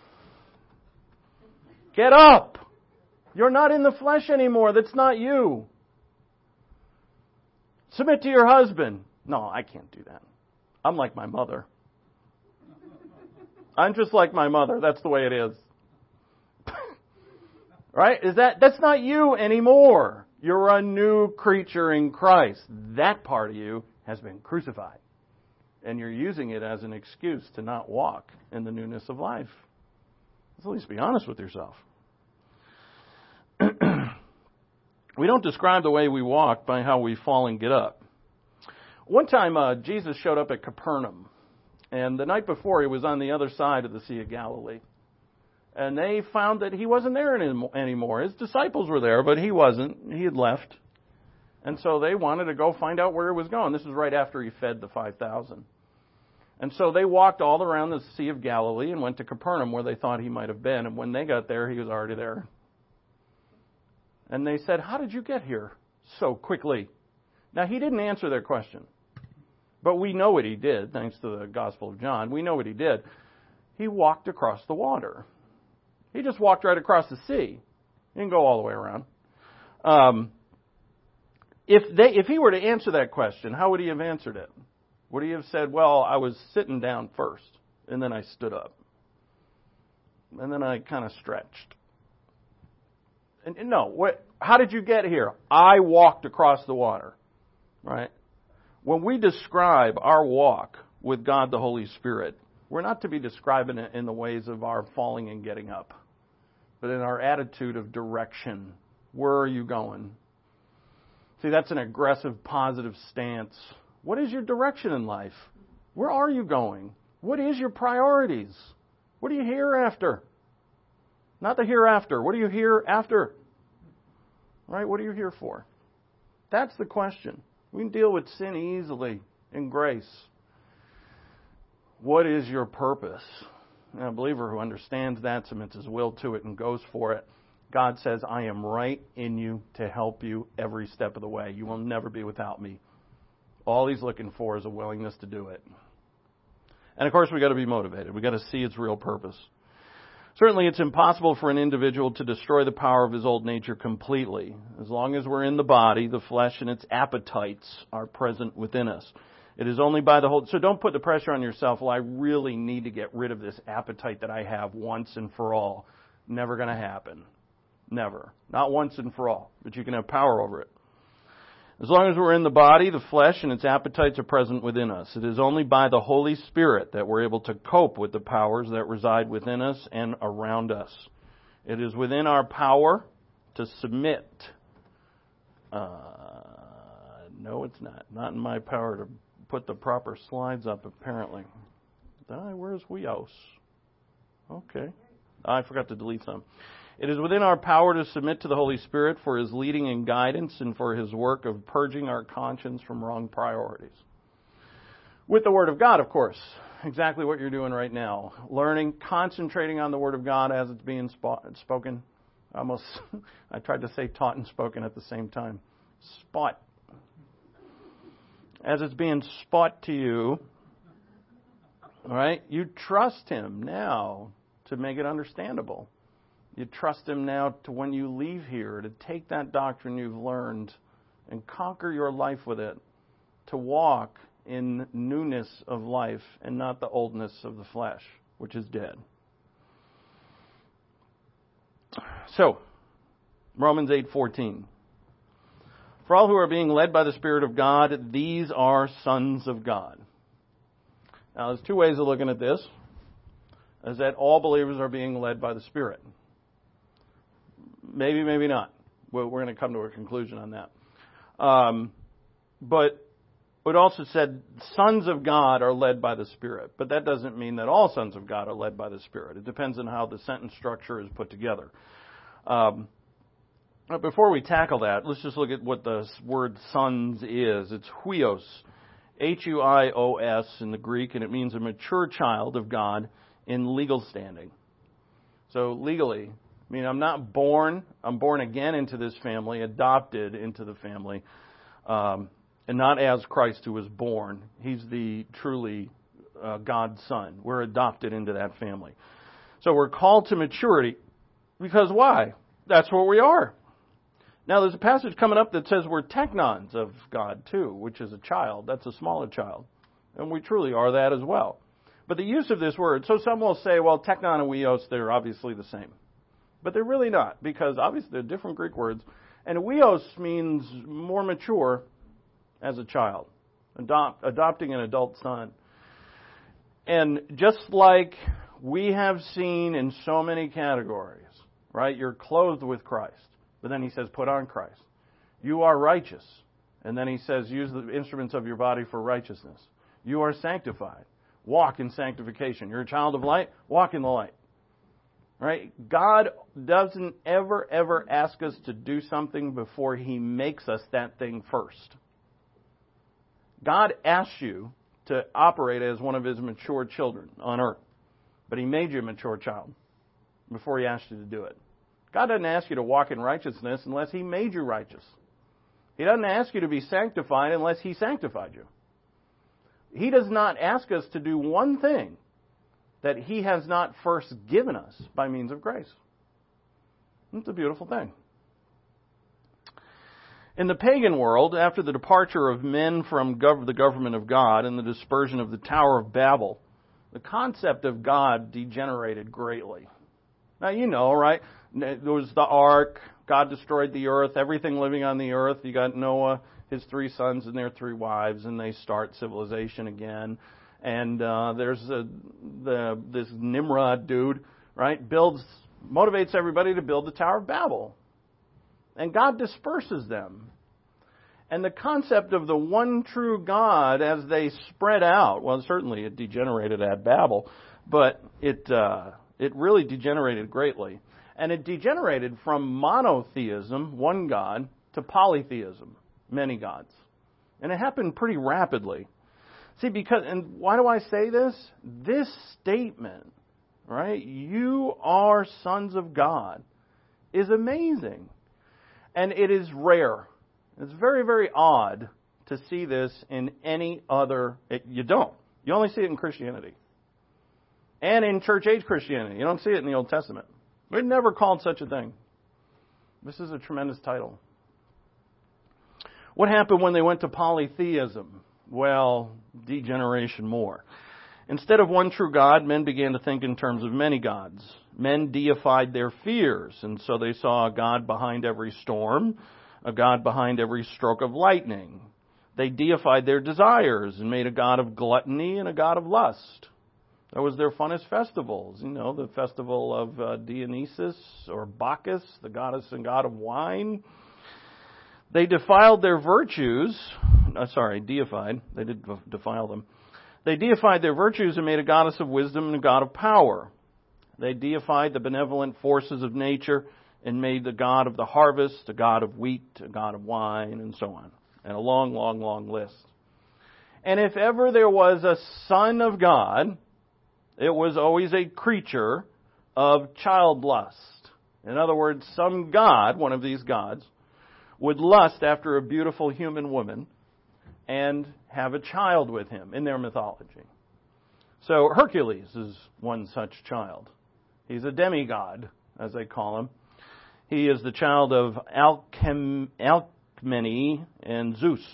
Get up! You're not in the flesh anymore. That's not you. Submit to your husband. No, I can't do that. I'm like my mother. I'm just like my mother. That's the way it is. Right? Is that that's not you anymore. You're a new creature in Christ. That part of you has been crucified. And you're using it as an excuse to not walk in the newness of life. Let's at least be honest with yourself. We don't describe the way we walk by how we fall and get up. One time, uh, Jesus showed up at Capernaum. And the night before, he was on the other side of the Sea of Galilee. And they found that he wasn't there anymore. His disciples were there, but he wasn't. He had left. And so they wanted to go find out where he was going. This was right after he fed the five thousand. And so they walked all around the Sea of Galilee and went to Capernaum where they thought he might have been. And when they got there, he was already there. And they said, how did you get here so quickly? Now, he didn't answer their question. But we know what he did, thanks to the Gospel of John. We know what he did. He walked across the water. He just walked right across the sea. He didn't go all the way around. Um, if they, if he were to answer that question, how would he have answered it? Would he have said, well, I was sitting down first, and then I stood up. And then I kind of stretched. And, and no, what, how did you get here? I walked across the water, right? When we describe our walk with God the Holy Spirit, we're not to be describing it in the ways of our falling and getting up, but in our attitude of direction. Where are you going? See, that's an aggressive, positive stance. What is your direction in life? Where are you going? What is your priorities? What are you here after? Not the hereafter. What are you here after? Right? What are you here for? That's the question. We can deal with sin easily in grace. What is your purpose? And a believer who understands that, submits his will to it, and goes for it, God says, I am right in you to help you every step of the way. You will never be without me. All he's looking for is a willingness to do it. And of course, we've got to be motivated. We've got to see its real purpose. Certainly, it's impossible for an individual to destroy the power of his old nature completely. As long as we're in the body, the flesh and its appetites are present within us. It is only by the Holy... So don't put the pressure on yourself, well, I really need to get rid of this appetite that I have once and for all. Never going to happen. Never. Not once and for all. But you can have power over it. As long as we're in the body, the flesh and its appetites are present within us. It is only by the Holy Spirit that we're able to cope with the powers that reside within us and around us. It is within our power to submit. Uh, no, it's not. Not in my power to put the proper slides up, apparently. Did I? Where's Weos? Okay. I forgot to delete some. It is within our power to submit to the Holy Spirit for His leading and guidance and for His work of purging our conscience from wrong priorities. With the Word of God, of course. Exactly what you're doing right now. Learning, concentrating on the Word of God as it's being spo- spoken. Almost, I tried to say taught and spoken at the same time. Spot. As it's being spot to you, all right, you trust Him now to make it understandable. You trust Him now to, when you leave here, to take that doctrine you've learned and conquer your life with it to walk in newness of life and not the oldness of the flesh, which is dead. So, Romans eight fourteen. For all who are being led by the Spirit of God, these are sons of God. Now, there's two ways of looking at this. Is that all believers are being led by the Spirit. Maybe, maybe not. We're going to come to a conclusion on that. Um, but it also said sons of God are led by the Spirit. But that doesn't mean that all sons of God are led by the Spirit. It depends on how the sentence structure is put together. Um, but before we tackle that, let's just look at what the word sons is. It's huios, H U I O S in the Greek, and it means a mature child of God in legal standing. So legally, I mean, I'm not born, I'm born again into this family, adopted into the family, um, and not as Christ who was born. He's the truly uh, God's son. We're adopted into that family. So we're called to maturity because why? That's what we are. Now, there's a passage coming up that says we're technons of God too, which is a child. That's a smaller child. And we truly are that as well. But the use of this word, so some will say, well, technon and huios, they're obviously the same. But they're really not, because obviously they're different Greek words. And huios means more mature as a child, adopt, adopting an adult son. And just like we have seen in so many categories, right? You're clothed with Christ. But then he says, put on Christ. You are righteous. And then he says, use the instruments of your body for righteousness. You are sanctified. Walk in sanctification. You're a child of light. Walk in the light. Right? God doesn't ever, ever ask us to do something before He makes us that thing first. God asks you to operate as one of His mature children on earth. But He made you a mature child before He asked you to do it. God doesn't ask you to walk in righteousness unless He made you righteous. He doesn't ask you to be sanctified unless He sanctified you. He does not ask us to do one thing that He has not first given us by means of grace. It's a beautiful thing. In the pagan world, after the departure of men from gov- the government of God and the dispersion of the Tower of Babel, the concept of God degenerated greatly. Now, you know, right? There was the ark. God destroyed the earth, everything living on the earth. You got Noah, his three sons, and their three wives, and they start civilization again. And uh, there's a, the this Nimrod dude, right? Builds, motivates everybody to build the Tower of Babel, and God disperses them. And the concept of the one true God, as they spread out, well, certainly it degenerated at Babel, but it uh, it really degenerated greatly. And it degenerated from monotheism, one God, to polytheism, many gods. And it happened pretty rapidly. See, because, and why do I say this? This statement, right, you are sons of God, is amazing. And it is rare. It's very, very odd to see this in any other, it, you don't. You only see it in Christianity. And in church age Christianity. You don't see it in the Old Testament. We're never called such a thing. This is a tremendous title. What happened when they went to polytheism? Well, degeneration more. Instead of one true God, men began to think in terms of many gods. Men deified their fears, and so they saw a God behind every storm, a God behind every stroke of lightning. They deified their desires and made a God of gluttony and a God of lust. That was their funnest festivals, you know, the festival of uh, Dionysus or Bacchus, the goddess and god of wine. They defiled their virtues, uh, sorry, deified, they did defile them. They deified their virtues and made a goddess of wisdom and a god of power. They deified the benevolent forces of nature and made the god of the harvest, a god of wheat, a god of wine, and so on. And a long, long, long list. And if ever there was a son of God, it was always a creature of child lust. In other words, some god, one of these gods, would lust after a beautiful human woman and have a child with him in their mythology. So Hercules is one such child. He's a demigod, as they call him. He is the child of Alchem- Alcmene and Zeus.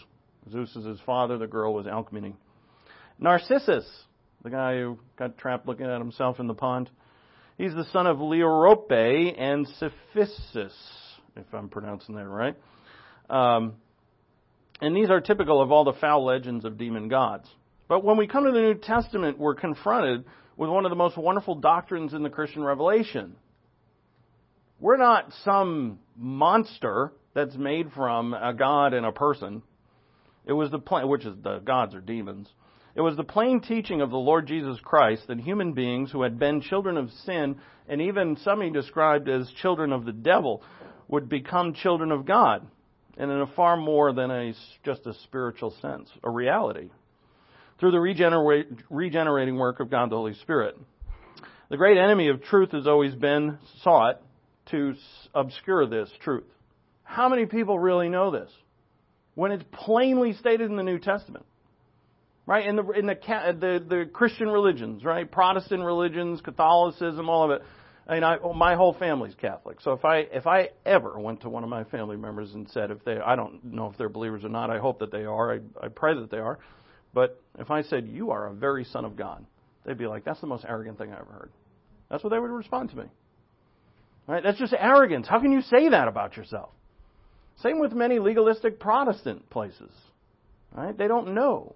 Zeus is his father. The girl was Alcmene. Narcissus, the guy who got trapped looking at himself in the pond, he's the son of Leurope and Cephissus, if I'm pronouncing that right. Um, and these are typical of all the foul legends of demon gods. But when we come to the New Testament, we're confronted with one of the most wonderful doctrines in the Christian revelation. We're not some monster that's made from a god and a person. It was the plain, which is the gods or demons. It was the plain teaching of the Lord Jesus Christ that human beings who had been children of sin, and even some he described as children of the devil, would become children of God, and in a far more than a just a spiritual sense, a reality, through the regenerate, regenerating work of God the Holy Spirit. The great enemy of truth has always been sought to obscure this truth. How many people really know this? When it's plainly stated in the New Testament. Right? In the in the the, the Christian religions, right? Protestant religions, Catholicism, all of it. I mean, I, my whole family's Catholic. So if I if I ever went to one of my family members and said, if they, I don't know if they're believers or not, I hope that they are, I, I pray that they are. But if I said, you are a very son of God, they'd be like, that's the most arrogant thing I ever heard. That's what they would respond to me. Right? That's just arrogance. How can you say that about yourself? Same with many legalistic Protestant places. Right? They don't know.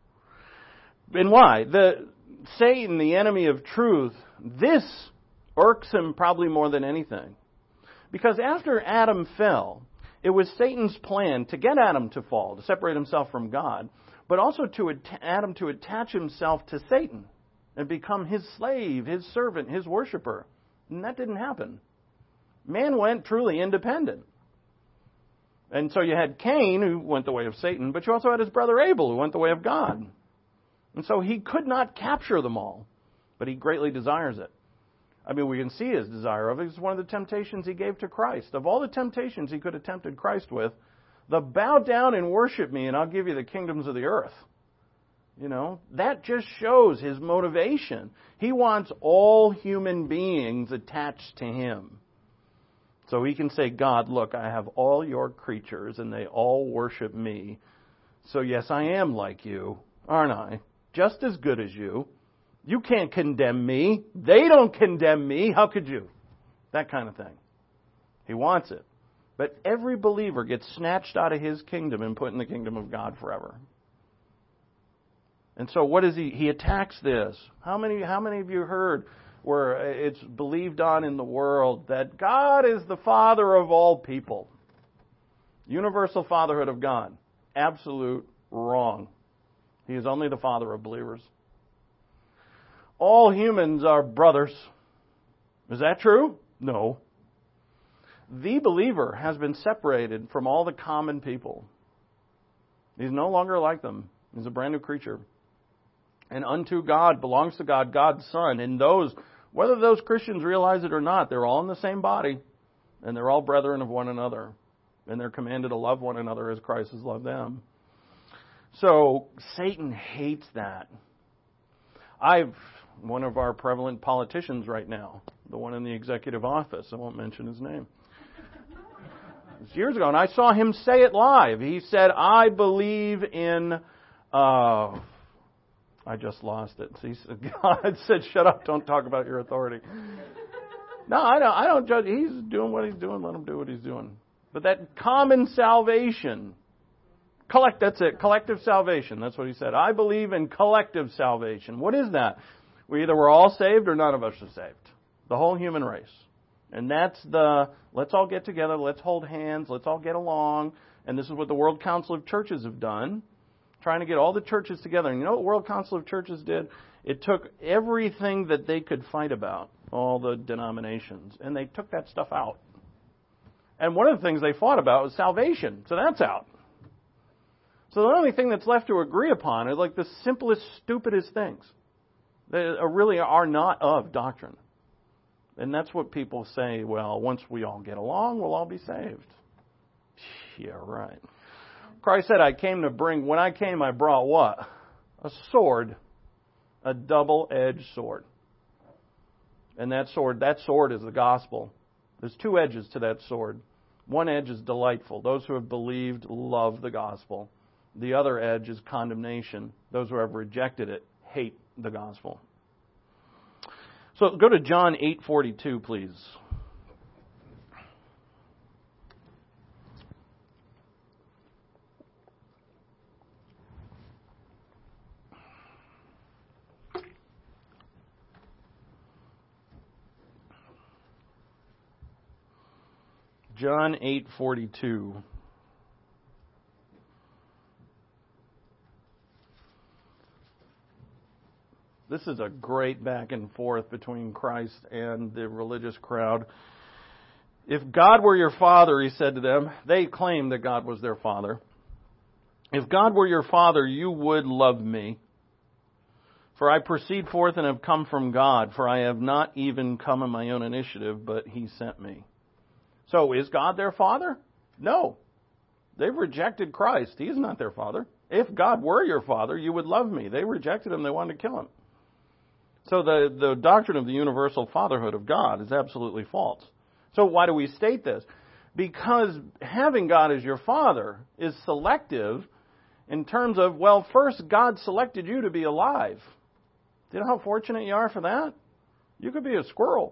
And why? The Satan, the enemy of truth, this irks him probably more than anything. Because after Adam fell, it was Satan's plan to get Adam to fall, to separate himself from God, but also to Adam to attach himself to Satan and become his slave, his servant, his worshiper. And that didn't happen. Man went truly independent. And so you had Cain, who went the way of Satan, but you also had his brother Abel, who went the way of God. And so he could not capture them all, but he greatly desires it. I mean, we can see his desire of it. It's one of the temptations he gave to Christ. Of all the temptations he could have tempted Christ with, the bow down and worship me and I'll give you the kingdoms of the earth. You know, that just shows his motivation. He wants all human beings attached to him. So he can say, God, look, I have all your creatures and they all worship me. So yes, I am like you, aren't I? Just as good as you. You can't condemn me. They don't condemn me. How could you? That kind of thing. He wants it. But every believer gets snatched out of his kingdom and put in the kingdom of God forever. And so what is he? He attacks this. How many, how many of you heard where it's believed on in the world that God is the Father of all people? Universal fatherhood of God. Absolute wrong. He is only the Father of believers. All humans are brothers. Is that true? No. The believer has been separated from all the common people. He's no longer like them. He's a brand new creature. And unto God belongs to God, God's Son. And those, whether those Christians realize it or not, they're all in the same body. And they're all brethren of one another. And they're commanded to love one another as Christ has loved them. So Satan hates that. I've one of our prevalent politicians right now, the one in the executive office, I won't mention his name. It was years ago, and I saw him say it live. He said, I believe in, uh, I just lost it. So he said, God said, shut up, don't talk about your authority. No, I don't, I don't judge. He's doing what he's doing, let him do what he's doing. But that common salvation, collect, that's it, collective salvation, that's what he said. I believe in collective salvation. What is that? We either we're all saved or none of us are saved. The whole human race. And that's the, let's all get together, let's hold hands, let's all get along. And this is what the World Council of Churches have done, trying to get all the churches together. And you know what the World Council of Churches did? It took everything that they could fight about, all the denominations, and they took that stuff out. And one of the things they fought about was salvation. So that's out. So the only thing that's left to agree upon is like the simplest, stupidest things. They really are not of doctrine. And that's what people say, well, once we all get along, we'll all be saved. Yeah, right. Christ said, I came to bring, when I came, I brought what? A sword. A double-edged sword. And that sword, that sword is the gospel. There's two edges to that sword. One edge is delightful. Those who have believed love the gospel. The other edge is condemnation. Those who have rejected it hate the gospel. So go to John eight forty-two, please. John eight forty-two. This is a great back and forth between Christ and the religious crowd. If God were your father, he said to them, they claimed that God was their father. If God were your father, you would love me. For I proceed forth and have come from God, for I have not even come on my own initiative, but he sent me. So is God their father? No. They've rejected Christ. He is not their father. If God were your father, you would love me. They rejected him. They wanted to kill him. So the, the doctrine of the universal fatherhood of God is absolutely false. So why do we state this? Because having God as your father is selective in terms of, well, first God selected you to be alive. Do you know how fortunate you are for that? You could be a squirrel.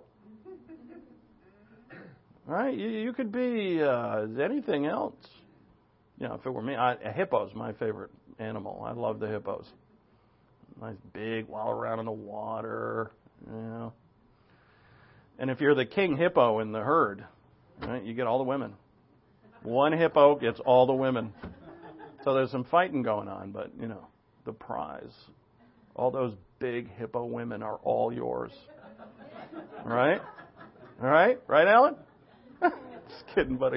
Right? You, you could be uh, anything else. You know, if it were me, I, a hippo's my favorite animal. I love the hippos. Nice big, while around in the water, you know. And if you're the king hippo in the herd, right, you get all the women. One hippo gets all the women. So there's some fighting going on, but, you know, the prize. All those big hippo women are all yours. Right? All right? Right, Alan? Just kidding, buddy.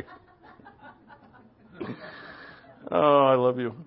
Oh, I love you.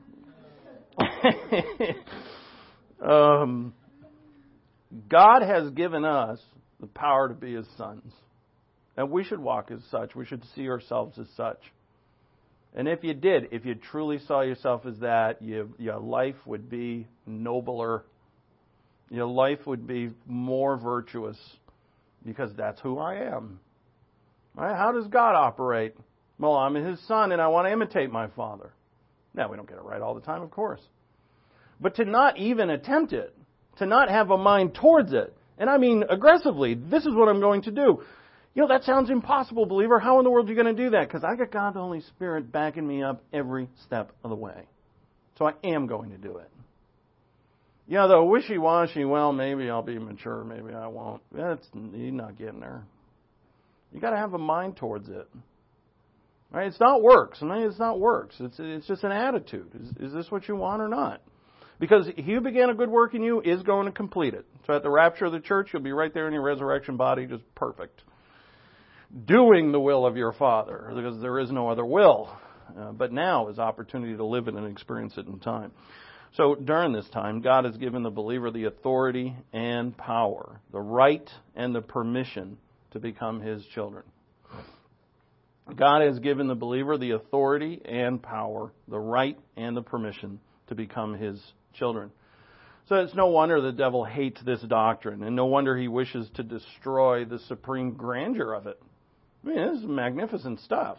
um, God has given us the power to be his sons. And we should walk as such. We should see ourselves as such. And if you did, if you truly saw yourself as that, you, your life would be nobler. Your life would be more virtuous because that's who I am. Right? How does God operate? Well, I'm his son and I want to imitate my father. Now, we don't get it right all the time, of course. But to not even attempt it, to not have a mind towards it, and I mean aggressively, this is what I'm going to do. You know, that sounds impossible, believer. How in the world are you going to do that? Because I got God the Holy Spirit backing me up every step of the way. So I am going to do it. You know, the wishy-washy, well, maybe I'll be mature, maybe I won't. That's, you're not getting there. You got to have a mind towards it. Right? It's not works. I mean, it's not works. It's it's just an attitude. Is, is this what you want or not? Because he who began a good work in you is going to complete it. So at the rapture of the church, you'll be right there in your resurrection body, just perfect. Doing the will of your Father, because there is no other will. Uh, but now is opportunity to live it and experience it in time. So during this time, God has given the believer the authority and power, the right and the permission to become his children. God has given the believer the authority and power, the right and the permission to become his children. So it's no wonder the devil hates this doctrine, and no wonder he wishes to destroy the supreme grandeur of it. I mean, this is magnificent stuff.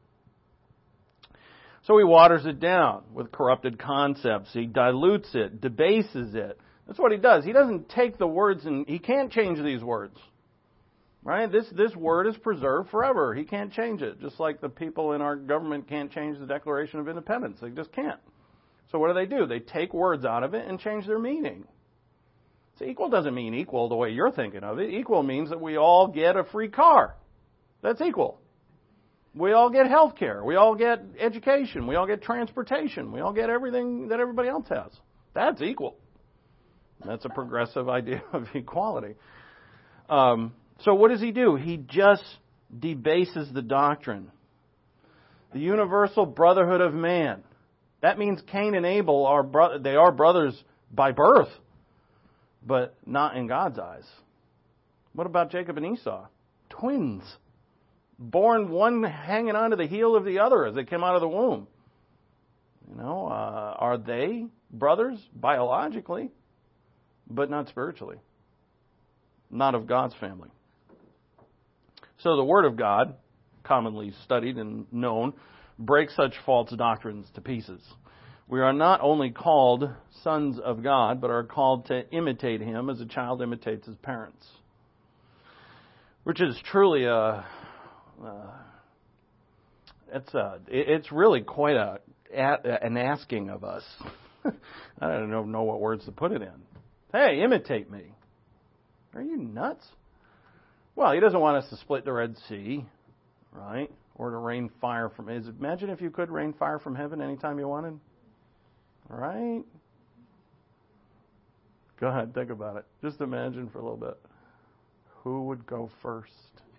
So he waters it down with corrupted concepts. He dilutes it, debases it. That's what he does. He doesn't take the words and he can't change these words. Right? This this word is preserved forever. He can't change it. Just like the people in our government can't change the Declaration of Independence. They just can't. So what do they do? They take words out of it and change their meaning. So equal doesn't mean equal the way you're thinking of it. Equal means that we all get a free car. That's equal. We all get health care. We all get education. We all get transportation. We all get everything that everybody else has. That's equal. That's a progressive idea of equality. Um, so what does he do? He just debases the doctrine. The universal brotherhood of man. That means Cain and Abel are bro- they are brothers by birth, but not in God's eyes. What about Jacob and Esau? Twins. Born one hanging onto the heel of the other as they came out of the womb. You know, uh, are they brothers biologically, but not spiritually? Not of God's family. So the Word of God, commonly studied and known, breaks such false doctrines to pieces. We are not only called sons of God, but are called to imitate Him as a child imitates his parents. Which is truly a, uh, it's a, it's really quite a, an asking of us. I don't know, know what words to put it in. Hey, imitate me. Are you nuts? Well, He doesn't want us to split the Red Sea, right? Or to rain fire from His. Imagine if you could rain fire from heaven anytime you wanted. Right? Go ahead, think about it. Just imagine for a little bit. Who would go first?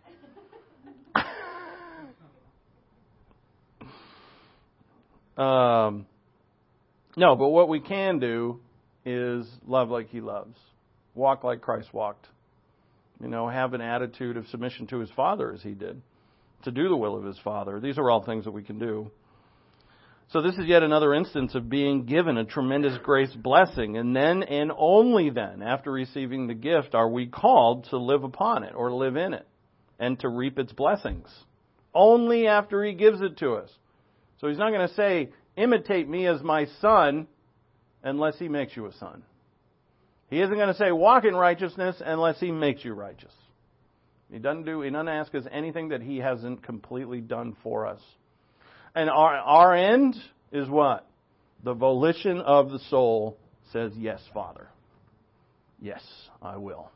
um, no, but what we can do is love like He loves. Walk like Christ walked. You know, have an attitude of submission to His Father as He did. To do the will of His Father. These are all things that we can do. So this is yet another instance of being given a tremendous grace blessing. And then, and only then, after receiving the gift, are we called to live upon it or live in it and to reap its blessings. Only after He gives it to us. So He's not going to say, imitate me as my son, unless He makes you a son. He isn't going to say, walk in righteousness, unless He makes you righteous. He doesn't do, He doesn't ask us anything that He hasn't completely done for us. And our, our end is what? The volition of the soul says, yes, Father. Yes, I will.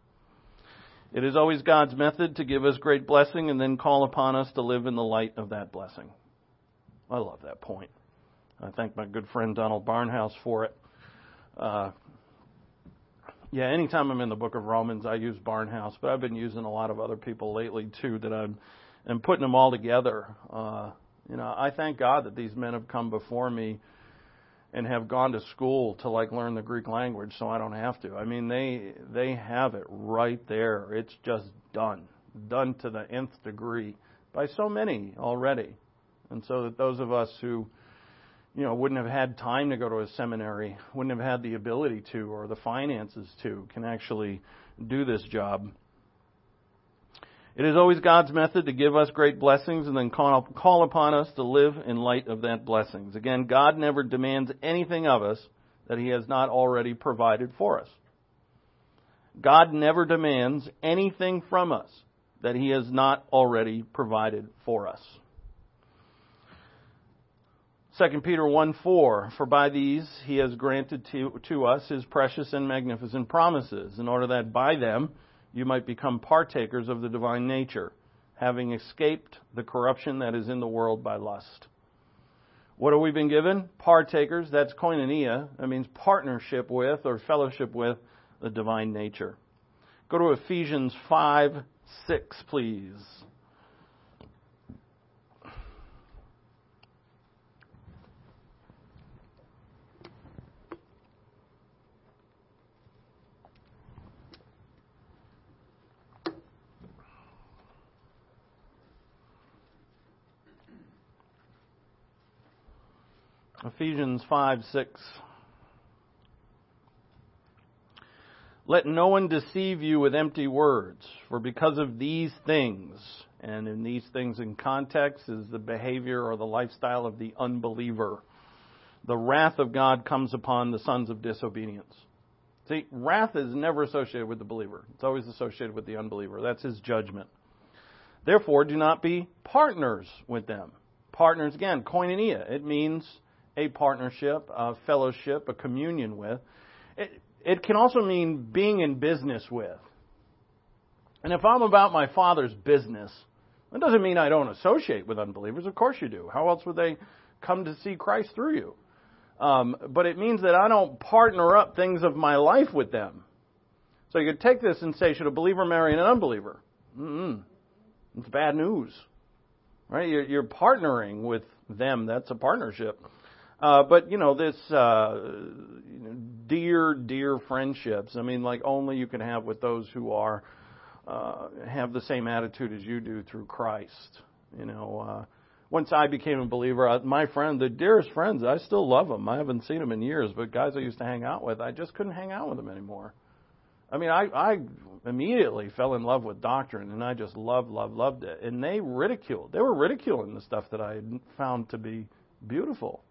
It is always God's method to give us great blessing and then call upon us to live in the light of that blessing. I love that point. I thank my good friend Donald Barnhouse for it. Uh, yeah, anytime I'm in the book of Romans, I use Barnhouse, but I've been using a lot of other people lately too that I'm, I'm putting them all together. Uh, You know, I thank God that these men have come before me and have gone to school to like learn the Greek language so I don't have to. I mean, they they have it right there. It's just done. Done to the nth degree by so many already. And so that those of us who, you know, wouldn't have had time to go to a seminary, wouldn't have had the ability to or the finances to, can actually do this job. It is always God's method to give us great blessings and then call, call upon us to live in light of that blessings. Again, God never demands anything of us that He has not already provided for us. God never demands anything from us that He has not already provided for us. Second Peter one four, for by these He has granted to, to us His precious and magnificent promises, in order that by them you might become partakers of the divine nature, having escaped the corruption that is in the world by lust. What have we been given? Partakers, that's koinonia. That means partnership with or fellowship with the divine nature. Go to Ephesians five six, please. Ephesians five six. Let no one deceive you with empty words, for because of these things, and in these things in context is the behavior or the lifestyle of the unbeliever, the wrath of God comes upon the sons of disobedience. See, wrath is never associated with the believer. It's always associated with the unbeliever. That's his judgment. Therefore, do not be partners with them. Partners, again, koinonia. It means a partnership, a fellowship, a communion with. It, it can also mean being in business with. And if I'm about my Father's business, that doesn't mean I don't associate with unbelievers. Of course you do. How else would they come to see Christ through you? Um, but it means that I don't partner up things of my life with them. So you could take this and say, should a believer marry an unbeliever? Mm-mm. It's bad news. Right? You're, you're partnering with them. That's a partnership. Uh, but, you know, this uh, you know, dear, dear friendships, I mean, like only you can have with those who are uh, have the same attitude as you do through Christ. You know, uh, once I became a believer, uh, my friend, the dearest friends, I still love them. I haven't seen them in years, but guys I used to hang out with, I just couldn't hang out with them anymore. I mean, I, I immediately fell in love with doctrine, and I just loved, loved, loved it. And they ridiculed. They were ridiculing the stuff that I had found to be beautiful.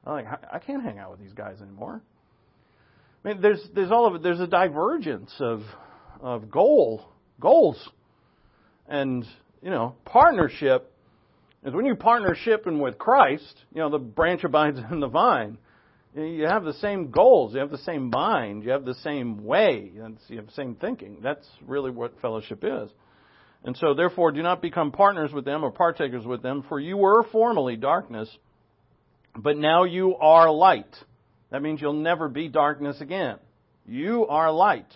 I'm like, I can't hang out with these guys anymore. I mean, there's there's all of it. There's a divergence of of goal goals, and you know, partnership is when you partnershiping with Christ. You know, the branch abides in the vine. You have the same goals. You have the same mind. You have the same way. You have the same thinking. That's really what fellowship is. And so, therefore, do not become partners with them or partakers with them, for you were formerly darkness, but now you are light. That means you'll never be darkness again. You are light.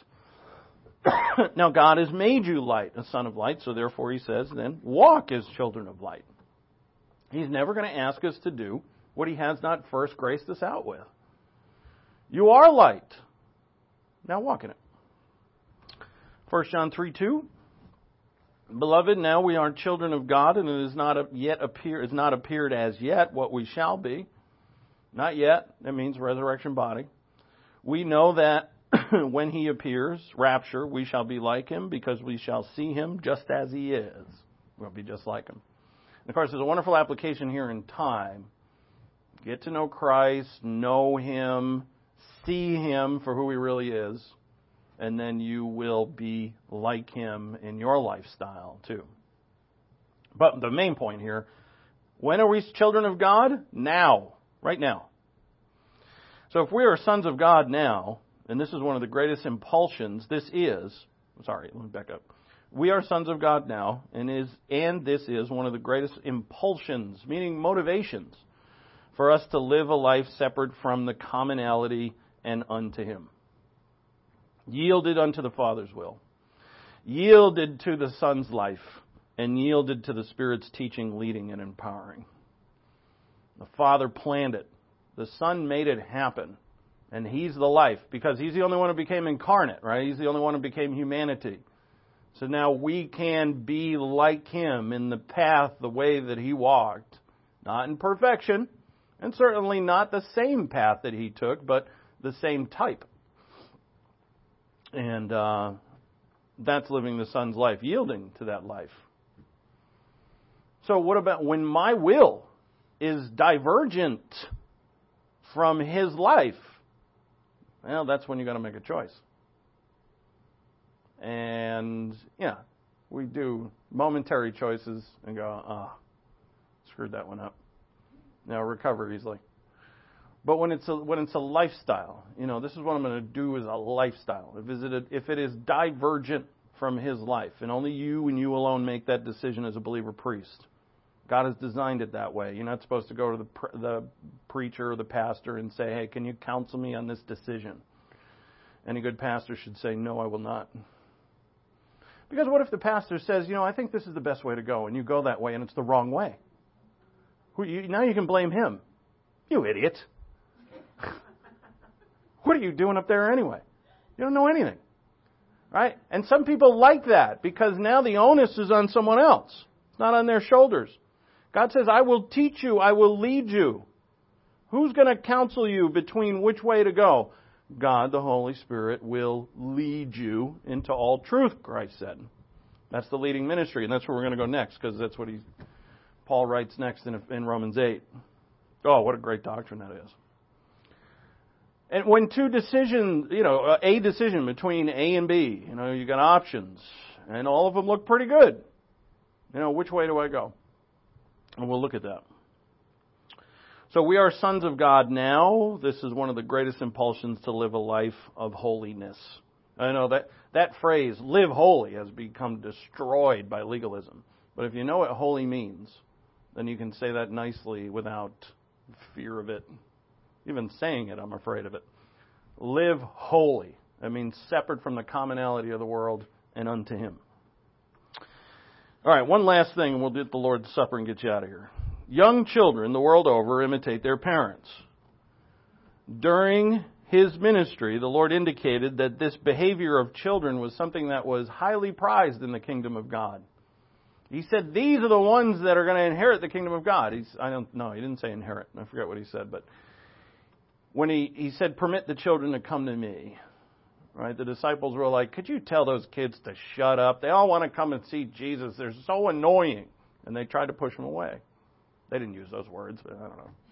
Now, God has made you light, a son of light, so therefore he says, then, walk as children of light. He's never going to ask us to do what he has not first graced us out with. You are light. Now walk in it. First John three two. Beloved, now we are children of God, and it is not yet appear, is not appeared as yet what we shall be. Not yet. That means resurrection body. We know that when he appears, rapture, we shall be like him because we shall see him just as he is. We'll be just like him. And of course, there's a wonderful application here in time. Get to know Christ, know him, see him for who he really is, and then you will be like him in your lifestyle too. But the main point here, when are we children of God? Now. Right now. So if we are sons of God now, and this is one of the greatest impulsions, this is, sorry, let me back up. We are sons of God now, and is and this is one of the greatest impulsions, meaning motivations, for us to live a life separate from the commonality and unto him. Yielded unto the Father's will. Yielded to the Son's life, and yielded to the Spirit's teaching, leading, and empowering. The Father planned it. The Son made it happen. And He's the life, because He's the only one who became incarnate, right? He's the only one who became humanity. So now we can be like Him in the path, the way that He walked. Not in perfection, and certainly not the same path that He took, but the same type. And uh, that's living the Son's life, yielding to that life. So what about when my will is divergent from His life? Well, that's when you've got to make a choice. And, yeah, we do momentary choices and go, ah, oh, screwed that one up. Now recover easily. But when it's a, when it's a lifestyle, you know, this is what I'm going to do as a lifestyle. If, is it a, if it is divergent from His life, and only you and you alone make that decision as a believer priest. God has designed it that way. You're not supposed to go to the pre- the preacher or the pastor and say, hey, can you counsel me on this decision? Any good pastor should say, no, I will not. Because what if the pastor says, you know, I think this is the best way to go, and you go that way and it's the wrong way? Who, you, now you can blame him. You idiot. What are you doing up there anyway? You don't know anything. Right? And some people like that because now the onus is on someone else. It's not on their shoulders. God says, I will teach you, I will lead you. Who's going to counsel you between which way to go? God, the Holy Spirit, will lead you into all truth, Christ said. That's the leading ministry, and that's where we're going to go next, because that's what he, Paul writes next in, in Romans eight. Oh, what a great doctrine that is. And when two decisions, you know, a decision between A and B, you know, you got options, and all of them look pretty good. You know, which way do I go? And we'll look at that. So we are sons of God now. This is one of the greatest impulsions to live a life of holiness. I know that that phrase, live holy, has become destroyed by legalism. But if you know what holy means, then you can say that nicely without fear of it. Even saying it, I'm afraid of it. Live holy. That means separate from the commonality of the world and unto Him. All right, one last thing, and we'll do the Lord's Supper and get you out of here. Young children, the world over, imitate their parents. During His ministry, the Lord indicated that this behavior of children was something that was highly prized in the kingdom of God. He said, these are the ones that are going to inherit the kingdom of God. He's, I don't know, He didn't say inherit. I forget what He said, but when he, he said, permit the children to come to me. Right? The disciples were like, could you tell those kids to shut up? They all want to come and see Jesus. They're so annoying. And they tried to push Him away. They didn't use those words, but I don't know.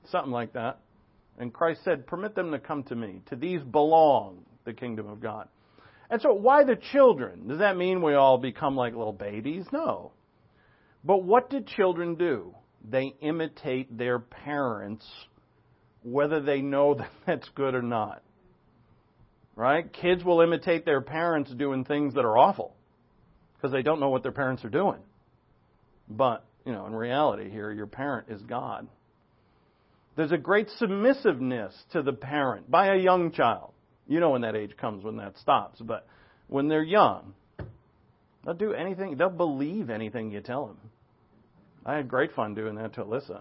Something like that. And Christ said, permit them to come to me. To these belong the kingdom of God. And so why the children? Does that mean we all become like little babies? No. But what do children do? They imitate their parents, whether they know that that's good or not. Right? Kids will imitate their parents doing things that are awful because they don't know what their parents are doing. But, you know, in reality here, your parent is God. There's a great submissiveness to the parent by a young child. You know when that age comes, when that stops. But when they're young, they'll do anything. They'll believe anything you tell them. I had great fun doing that to Alyssa.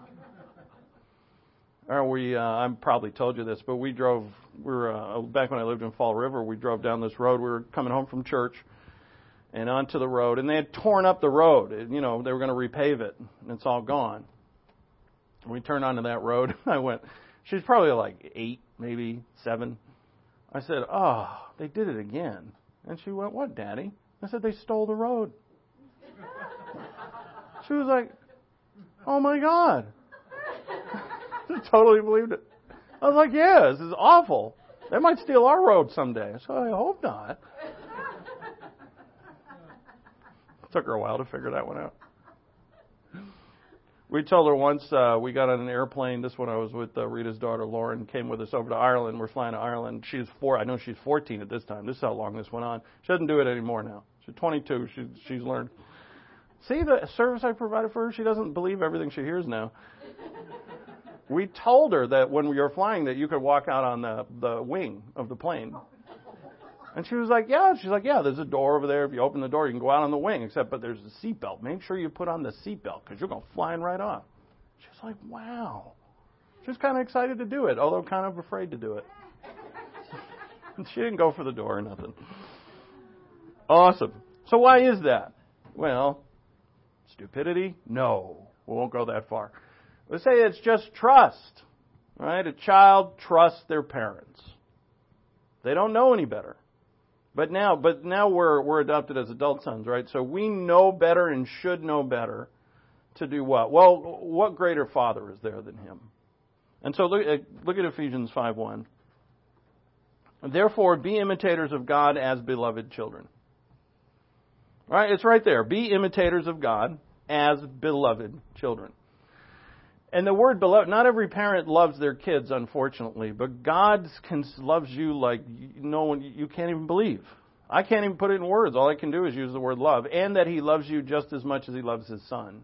Or we, uh, I probably told you this, but we drove, we were, uh, back when I lived in Fall River, we drove down this road. We were coming home from church and onto the road, and they had torn up the road. And, you know, they were going to repave it, and it's all gone. We turned onto that road. I went, she's probably like eight, maybe seven. I said, oh, they did it again. And she went, what, Daddy? I said, they stole the road. She was like, oh, my God. I totally believed it. I was like, yeah, this is awful. They might steal our road someday. So I hope not. It took her a while to figure that one out. We told her once uh, we got on an airplane. This one I was with uh, Rita's daughter, Lauren, came with us over to Ireland. We're flying to Ireland. She's four. I know she's fourteen at this time. This is how long this went on. She doesn't do it anymore now. She's twenty-two. She, she's learned. See the service I provided for her? She doesn't believe everything she hears now. We told her that when we were flying that you could walk out on the, the wing of the plane. And she was like, yeah. She's like, yeah, there's a door over there. If you open the door, you can go out on the wing, except but there's a seatbelt. Make sure you put on the seatbelt because you're going flying right off. She was like, wow. She was kind of excited to do it, although kind of afraid to do it. And she didn't go for the door or nothing. Awesome. So why is that? Well, stupidity? No. We won't go that far. Let's say it's just trust. Right? A child trusts their parents. They don't know any better. But now, but now we're we're adopted as adult sons, right? So we know better and should know better to do what? Well, what greater father is there than him? And so look at, look at Ephesians five one. Therefore, be imitators of God as beloved children. Right? It's right there. Be imitators of God as beloved children. And the word beloved, not every parent loves their kids, unfortunately, but God can, loves you like no one, you can't even believe. I can't even put it in words. All I can do is use the word love, and that He loves you just as much as He loves His Son.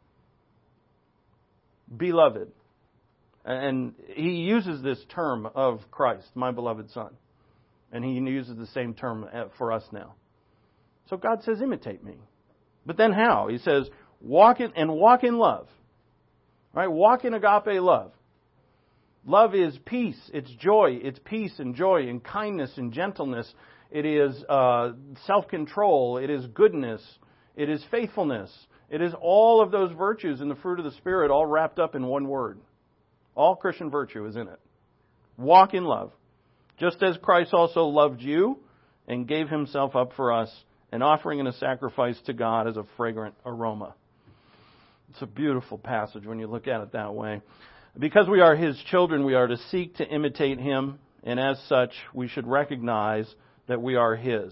Beloved. And He uses this term of Christ, my beloved Son. And He uses the same term for us now. So God says, imitate me. But then how? He says, walk in, and walk in love. Right? Walk in agape love. Love is peace, it's joy, it's peace and joy and kindness and gentleness. It is uh, self-control, it is goodness, it is faithfulness. It is all of those virtues in the fruit of the Spirit all wrapped up in one word. All Christian virtue is in it. Walk in love. Just as Christ also loved you and gave Himself up for us, an offering and a sacrifice to God as a fragrant aroma. It's a beautiful passage when you look at it that way. Because we are His children, we are to seek to imitate Him, and as such, we should recognize that we are His.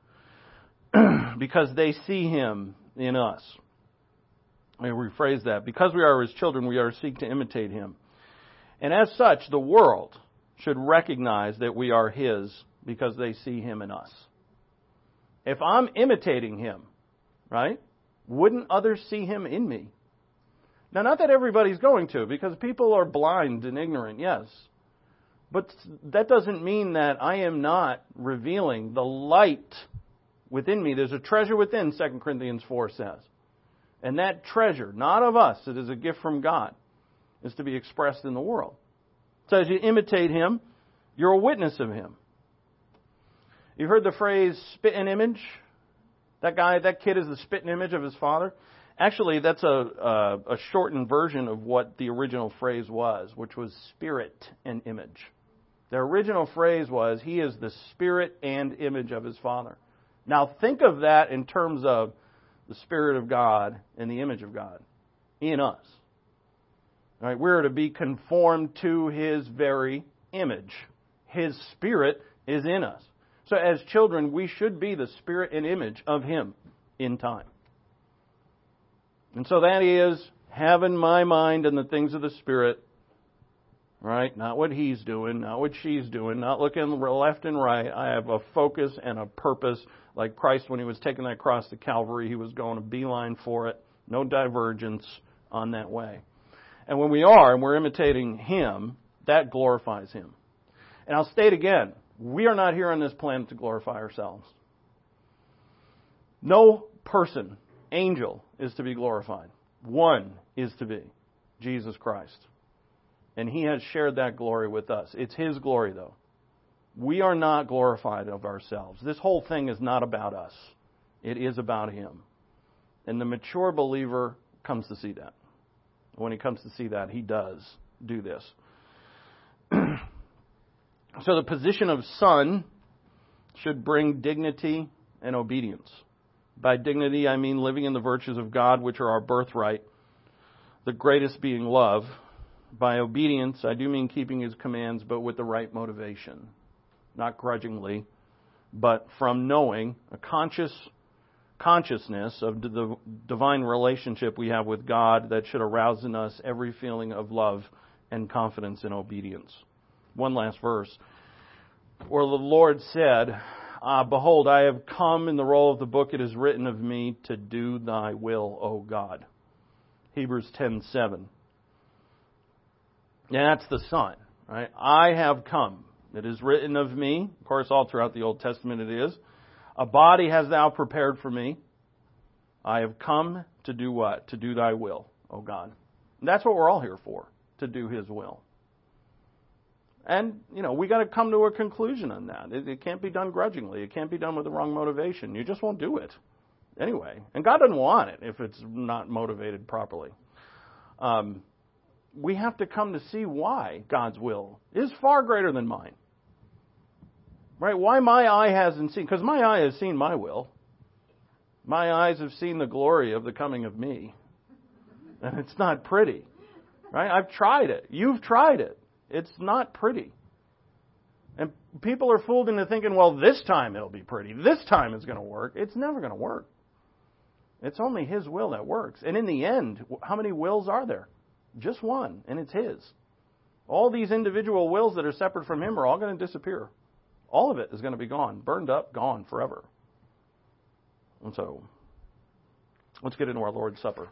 Because they see Him in us. Let me rephrase that. Because we are His children, we are to seek to imitate Him. And as such, the world should recognize that we are His because they see Him in us. If I'm imitating Him, right, wouldn't others see Him in me? Now, not that everybody's going to, because people are blind and ignorant, yes. But that doesn't mean that I am not revealing the light within me. There's a treasure within, Second Corinthians four says. And that treasure, not of us, it is a gift from God, is to be expressed in the world. So as you imitate Him, you're a witness of Him. You've heard the phrase, spit and image? That guy, that kid is the spit and image of his father. Actually, that's a, a, a shortened version of what the original phrase was, which was spirit and image. The original phrase was, he is the spirit and image of his father. Now think of that in terms of the Spirit of God and the image of God in us. Right? We're to be conformed to His very image. His Spirit is in us. So as children, we should be the spirit and image of Him in time. And so that is having my mind on the things of the Spirit, right? Not what he's doing, not what she's doing, not looking left and right. I have a focus and a purpose. Like Christ, when He was taking that cross to Calvary, He was going a beeline for it. No divergence on that way. And when we are, and we're imitating Him, that glorifies Him. And I'll state again, we are not here on this planet to glorify ourselves. No person, angel, is to be glorified. One is to be, Jesus Christ. And He has shared that glory with us. It's His glory, though. We are not glorified of ourselves. This whole thing is not about us. It is about Him. And the mature believer comes to see that. When he comes to see that, he does do this. So the position of son should bring dignity and obedience. By dignity, I mean living in the virtues of God, which are our birthright, the greatest being love. By obedience, I do mean keeping His commands, but with the right motivation. Not grudgingly, but from knowing a conscious consciousness of the divine relationship we have with God that should arouse in us every feeling of love and confidence in obedience. One last verse. Where the Lord said, ah, behold, I have come in the roll of the book it is written of me to do thy will, O God. Hebrews ten seven. And that's the Son, right? I have come. It is written of me. Of course, all throughout the Old Testament it is. A body hast thou prepared for me. I have come to do what? To do thy will, O God. And that's what we're all here for, to do His will. And, you know, we got to come to a conclusion on that. It, it can't be done grudgingly. It can't be done with the wrong motivation. You just won't do it anyway. And God doesn't want it if it's not motivated properly. Um, we have to come to see why God's will is far greater than mine. Right? Why my eye hasn't seen, because my eye has seen my will. My eyes have seen the glory of the coming of me. And it's not pretty. Right? I've tried it. You've tried it. It's not pretty. And people are fooled into thinking, well, this time it'll be pretty. This time it's going to work. It's never going to work. It's only His will that works. And in the end, how many wills are there? Just one, and it's His. All these individual wills that are separate from Him are all going to disappear. All of it is going to be gone, burned up, gone forever. And so, let's get into our Lord's Supper.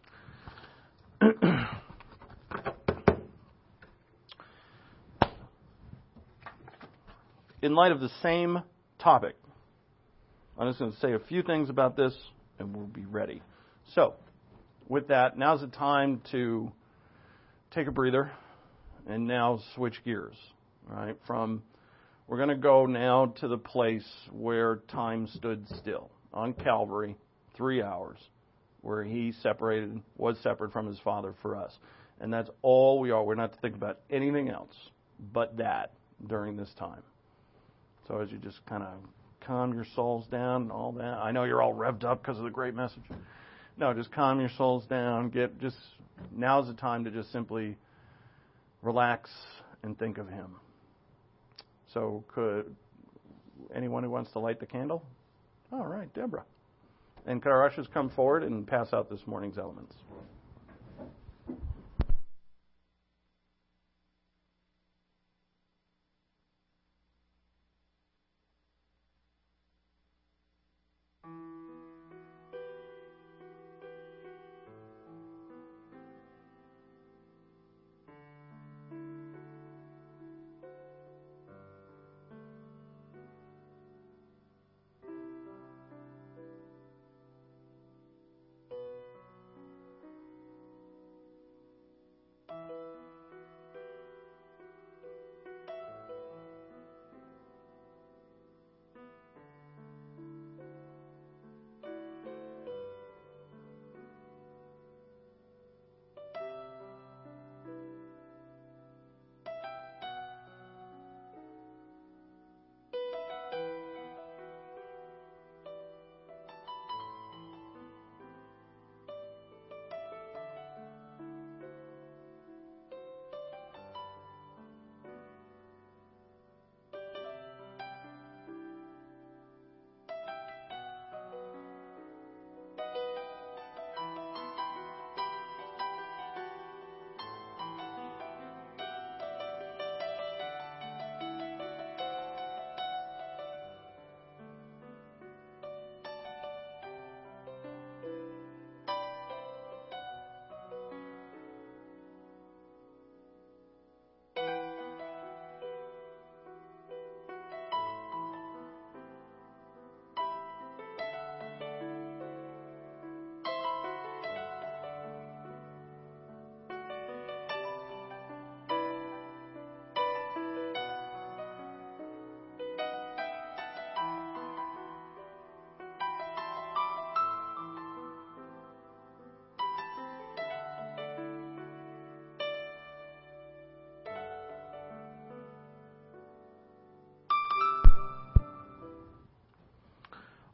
In light of the same topic, I'm just going to say a few things about this, and we'll be ready. So, with that, now's the time to take a breather, and now switch gears, right? From We're going to go now to the place where time stood still, on Calvary, three hours, where He separated, was separate from His Father for us. And that's all we are. We're not to think about anything else but that during this time. So as you just kind of calm your souls down and all that. I know you're all revved up because of the great message. No, just calm your souls down. Get just now's the time to just simply relax and think of Him. So could anyone who wants to light the candle? All right, Deborah. And could our ushers come forward and pass out this morning's elements?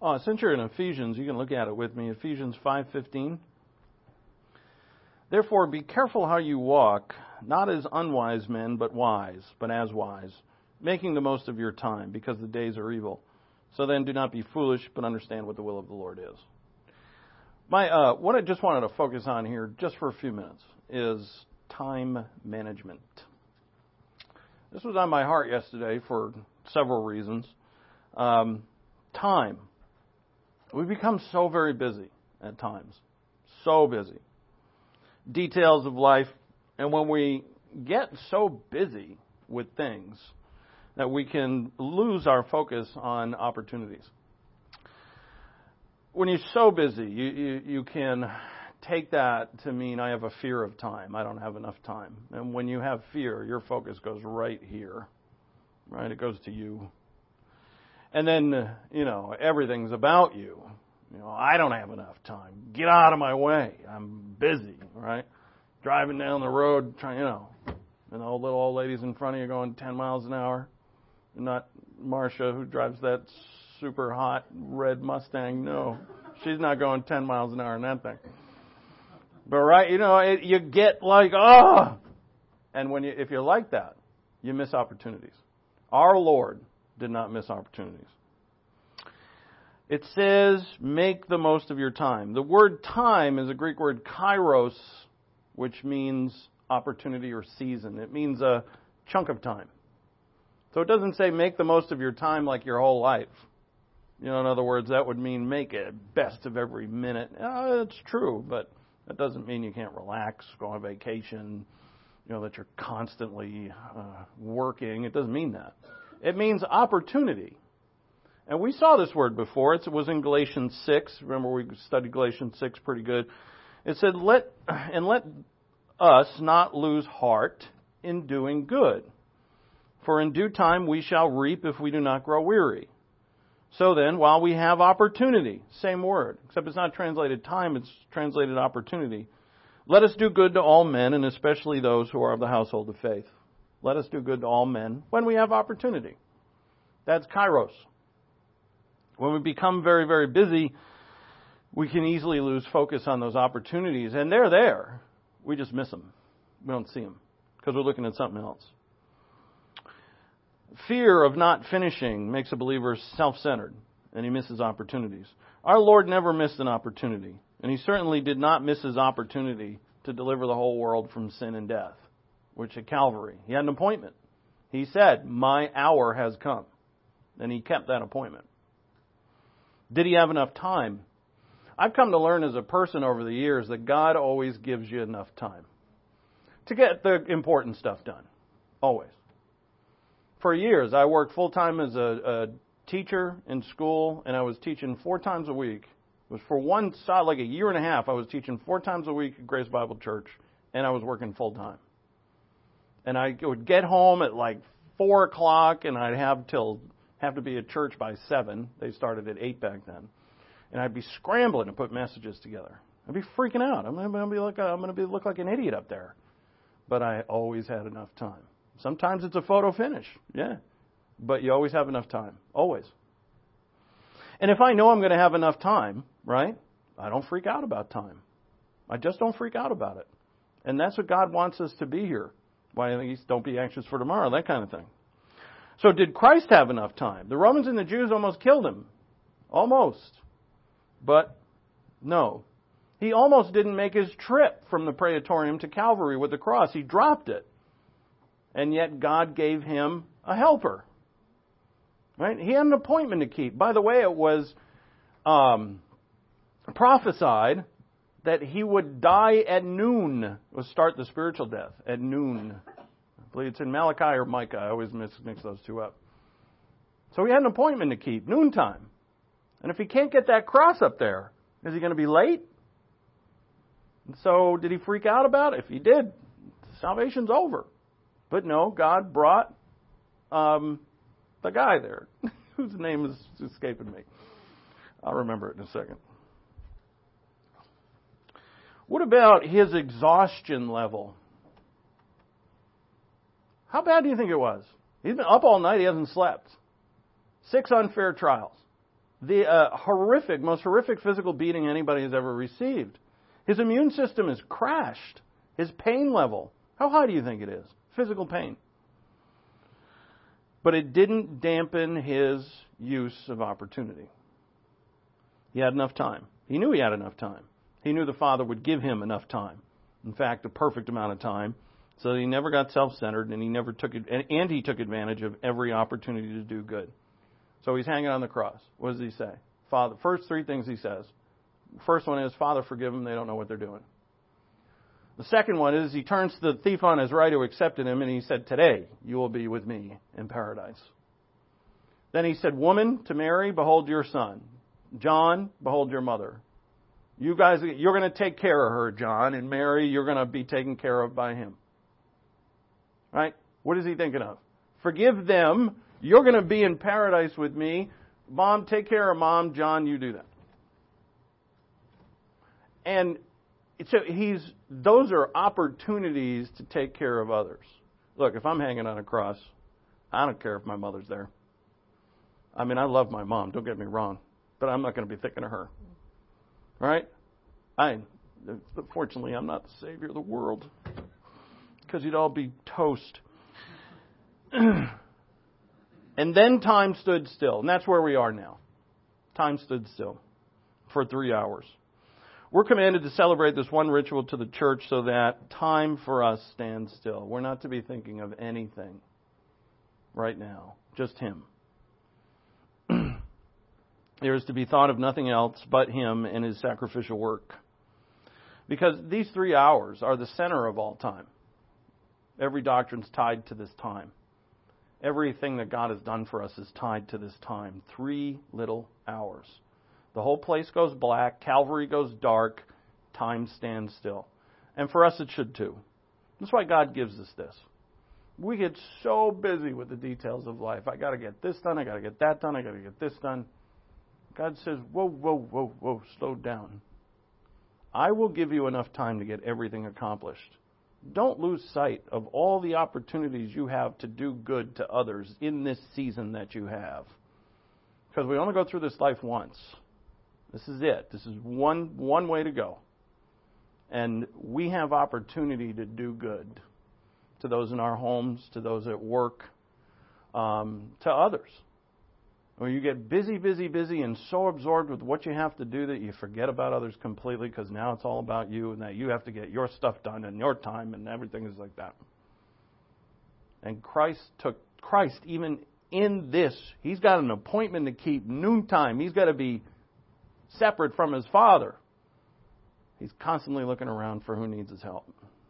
Uh, since you're in Ephesians, you can look at it with me. Ephesians five fifteen. Therefore, be careful how you walk, not as unwise men, but wise, but as wise, making the most of your time, because the days are evil. So then do not be foolish, but understand what the will of the Lord is. My, uh, what I just wanted to focus on here, just for a few minutes, is time management. This was on my heart yesterday for several reasons. Um, time. We become so very busy at times. So busy. Details of life. And when we get so busy with things that we can lose our focus on opportunities. When you're so busy, you, you, you can take that to mean I have a fear of time. I don't have enough time. And when you have fear, your focus goes right here. Right? It goes to you. And then, you know, everything's about you. You know, I don't have enough time. Get out of my way. I'm busy, right? Driving down the road, trying, you know, and the little old ladies in front of you going ten miles an hour. Not Marcia, who drives that super hot red Mustang. No, she's not going ten miles an hour in that thing. But right, you know, it, you get like, oh, and when you, if you're like that, you miss opportunities. Our Lord did not miss opportunities. It says, make the most of your time. The word time is a Greek word kairos, which means opportunity or season. It means a chunk of time. So it doesn't say make the most of your time like your whole life. You know, in other words, that would mean make it best of every minute. Uh, it's true, but that doesn't mean you can't relax, go on vacation, you know, that you're constantly uh, working. It doesn't mean that. It means opportunity. And we saw this word before. It was in Galatians six. Remember, we studied Galatians six pretty good. It said, "Let and let us not lose heart in doing good. For in due time we shall reap if we do not grow weary." So then, while we have opportunity, same word, except it's not translated time, it's translated opportunity. Let us do good to all men, and especially those who are of the household of faith. Let us do good to all men when we have opportunity. That's kairos. When we become very, very busy, we can easily lose focus on those opportunities. And they're there. We just miss them. We don't see them because we're looking at something else. Fear of not finishing makes a believer self-centered, and he misses opportunities. Our Lord never missed an opportunity, and he certainly did not miss his opportunity to deliver the whole world from sin and death, which at Calvary, he had an appointment. He said, my hour has come, and he kept that appointment. Did he have enough time? I've come to learn as a person over the years that God always gives you enough time to get the important stuff done. Always. For years, I worked full-time as a, a teacher in school, and I was teaching four times a week. It was for one side, like a year and a half, I was teaching four times a week at Grace Bible Church, and I was working full-time. And I would get home at like four o'clock, and I'd have till have to be at church by seven. They started at eight back then. And I'd be scrambling to put messages together. I'd be freaking out. I'm going to be like I'm going to be look like an idiot up there. But I always had enough time. Sometimes it's a photo finish, yeah. But you always have enough time, always. And if I know I'm going to have enough time, right, I don't freak out about time. I just don't freak out about it. And that's what God wants us to be here. Why, at least don't be anxious for tomorrow, that kind of thing. So did Christ have enough time? The Romans and the Jews almost killed him. Almost. But no. He almost didn't make his trip from the Praetorium to Calvary with the cross. He dropped it. And yet God gave him a helper. Right? He had an appointment to keep. By the way, it was um, prophesied that he would die at noon. We'll start the spiritual death at noon. I believe it's in Malachi or Micah. I always mix, mix those two up. So he had an appointment to keep, noontime. And if he can't get that cross up there, is he going to be late? And so did he freak out about it? If he did, salvation's over. But no, God brought um, the guy there, whose name is escaping me. I'll remember it in a second. What about his exhaustion level? How bad do you think it was? He's been up all night. He hasn't slept. Six unfair trials. the uh, horrific, most horrific physical beating anybody has ever received. His immune system is crashed. His pain level, how high do you think it is? Physical pain. But it didn't dampen his use of opportunity. He had enough time. He knew he had enough time. He knew the Father would give him enough time. In fact, a perfect amount of time. So he never got self-centered, and he never took it, and, and he took advantage of every opportunity to do good. So he's hanging on the cross. What does he say? Father, first three things he says. First one is, Father, forgive them. They don't know what they're doing. The second one is he turns to the thief on his right who accepted him, and he said, today you will be with me in paradise. Then he said, woman, to Mary, behold your son. John, behold your mother. You guys, you're going to take care of her, John, and Mary, you're going to be taken care of by him. Right? What is he thinking of? Forgive them. You're going to be in paradise with me. Mom, take care of Mom. John, you do that. And so he's, those are opportunities to take care of others. Look, if I'm hanging on a cross, I don't care if my mother's there. I mean, I love my mom, don't get me wrong, but I'm not going to be thinking of her. Right? I, fortunately, I'm not the Savior of the world, because you'd all be toast. And then time stood still, and that's where we are now. Time stood still for three hours. We're commanded to celebrate this one ritual to the church so that time for us stands still. We're not to be thinking of anything right now, just Him. There is to be thought of nothing else but Him and His sacrificial work. Because these three hours are the center of all time. Every doctrine's tied to this time. Everything that God has done for us is tied to this time. Three little hours. The whole place goes black. Calvary goes dark. Time stands still. And for us, it should too. That's why God gives us this. We get so busy with the details of life. I got to get this done. I got to get that done. I got to get this done. God says, whoa, whoa, whoa, whoa, slow down. I will give you enough time to get everything accomplished. Don't lose sight of all the opportunities you have to do good to others in this season that you have. Because we only go through this life once. This is it. This is one one way to go. And we have opportunity to do good to those in our homes, to those at work, um, to others. Or you get busy, busy, busy and so absorbed with what you have to do that you forget about others completely because now it's all about you and that you have to get your stuff done in your time and everything is like that. And Christ took, Christ even in this, He's got an appointment to keep noontime. He's got to be separate from His Father. He's constantly looking around for who needs His help.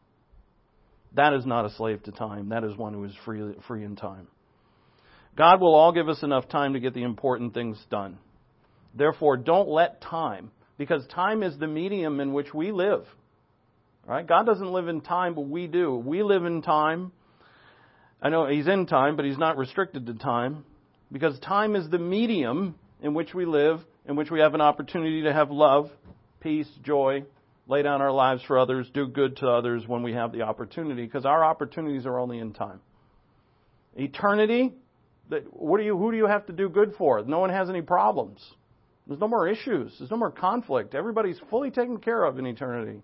That is not a slave to time. That is one who is free, free in time. God will all give us enough time to get the important things done. Therefore, don't let time, because time is the medium in which we live. All right? God doesn't live in time, but we do. We live in time. I know He's in time, but He's not restricted to time, because time is the medium in which we live, in which we have an opportunity to have love, peace, joy, lay down our lives for others, do good to others when we have the opportunity, because our opportunities are only in time. Eternity, what do you, who do you have to do good for? No one has any problems. There's no more issues. There's no more conflict. Everybody's fully taken care of in eternity.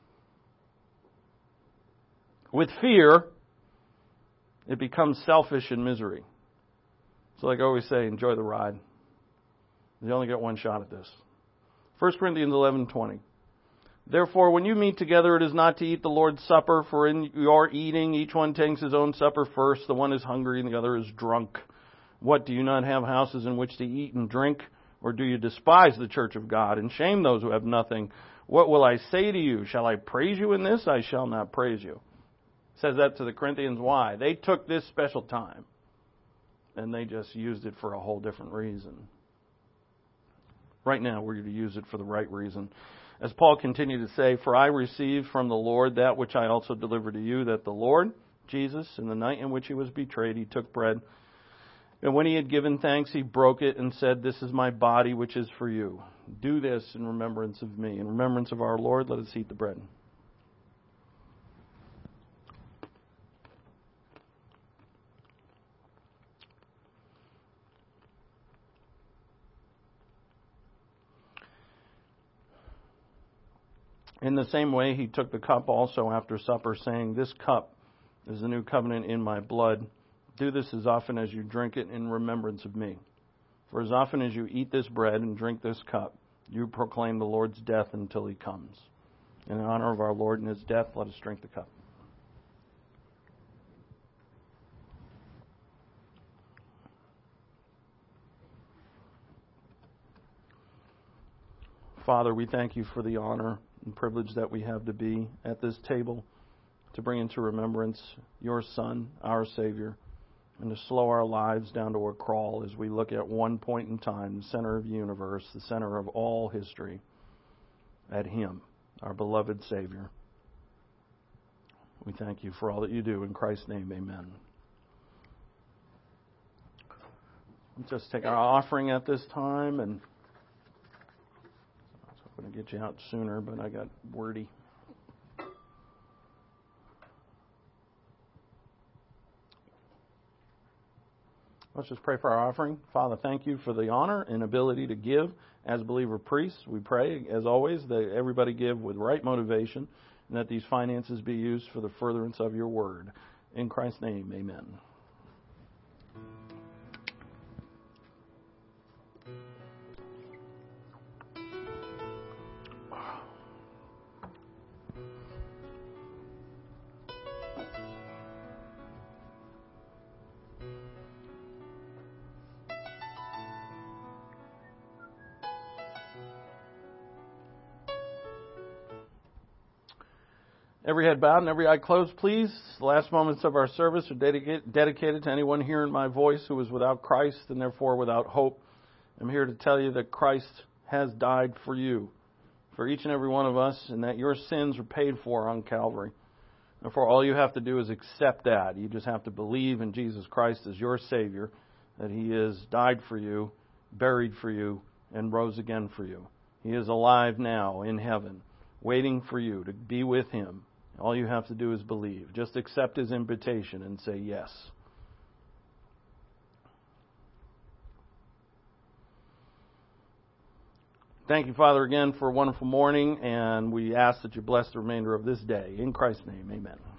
With fear, it becomes selfish and misery. So like I always say, enjoy the ride. You only get one shot at this. First Corinthians eleven twenty. Therefore, when you meet together, it is not to eat the Lord's Supper, for in your eating, each one takes his own supper first. The one is hungry and the other is drunk. What, do you not have houses in which to eat and drink? Or do you despise the church of God and shame those who have nothing? What will I say to you? Shall I praise you in this? I shall not praise you. It says that to the Corinthians. Why? They took this special time and they just used it for a whole different reason. Right now, we're going to use it for the right reason. As Paul continued to say, for I received from the Lord that which I also delivered to you, that the Lord, Jesus, in the night in which He was betrayed, He took bread. And when He had given thanks, He broke it and said, this is my body, which is for you. Do this in remembrance of me. In remembrance of our Lord, let us eat the bread. In the same way, he took the cup also after supper, saying, "This cup is the new covenant in my blood. Do this as often as you drink it in remembrance of me. For as often as you eat this bread and drink this cup, you proclaim the Lord's death until he comes." In honor of our Lord and his death, let us drink the cup. Father, we thank you for the honor and privilege that we have to be at this table, to bring into remembrance your Son, our Savior, and to slow our lives down to a crawl as we look at one point in time, the center of the universe, the center of all history, at him, our beloved Savior. We thank you for all that you do. In Christ's name, amen. Let's just take our offering at this time, and I was hoping to get you out sooner, but I got wordy. Let's just pray for our offering. Father, thank you for the honor and ability to give as believer priests. We pray, as always, that everybody give with right motivation and that these finances be used for the furtherance of your word. In Christ's name, amen. Every head bowed and every eye closed, please. The last moments of our service are dedicated, dedicated to anyone hearing my voice who is without Christ and therefore without hope. I'm here to tell you that Christ has died for you, for each and every one of us, and that your sins are paid for on Calvary. Therefore, all you have to do is accept that. You just have to believe in Jesus Christ as your Savior, that He has died for you, buried for you, and rose again for you. He is alive now in heaven, waiting for you to be with Him. All you have to do is believe. Just accept His invitation and say yes. Thank you, Father, again for a wonderful morning, and we ask that you bless the remainder of this day. In Christ's name, amen.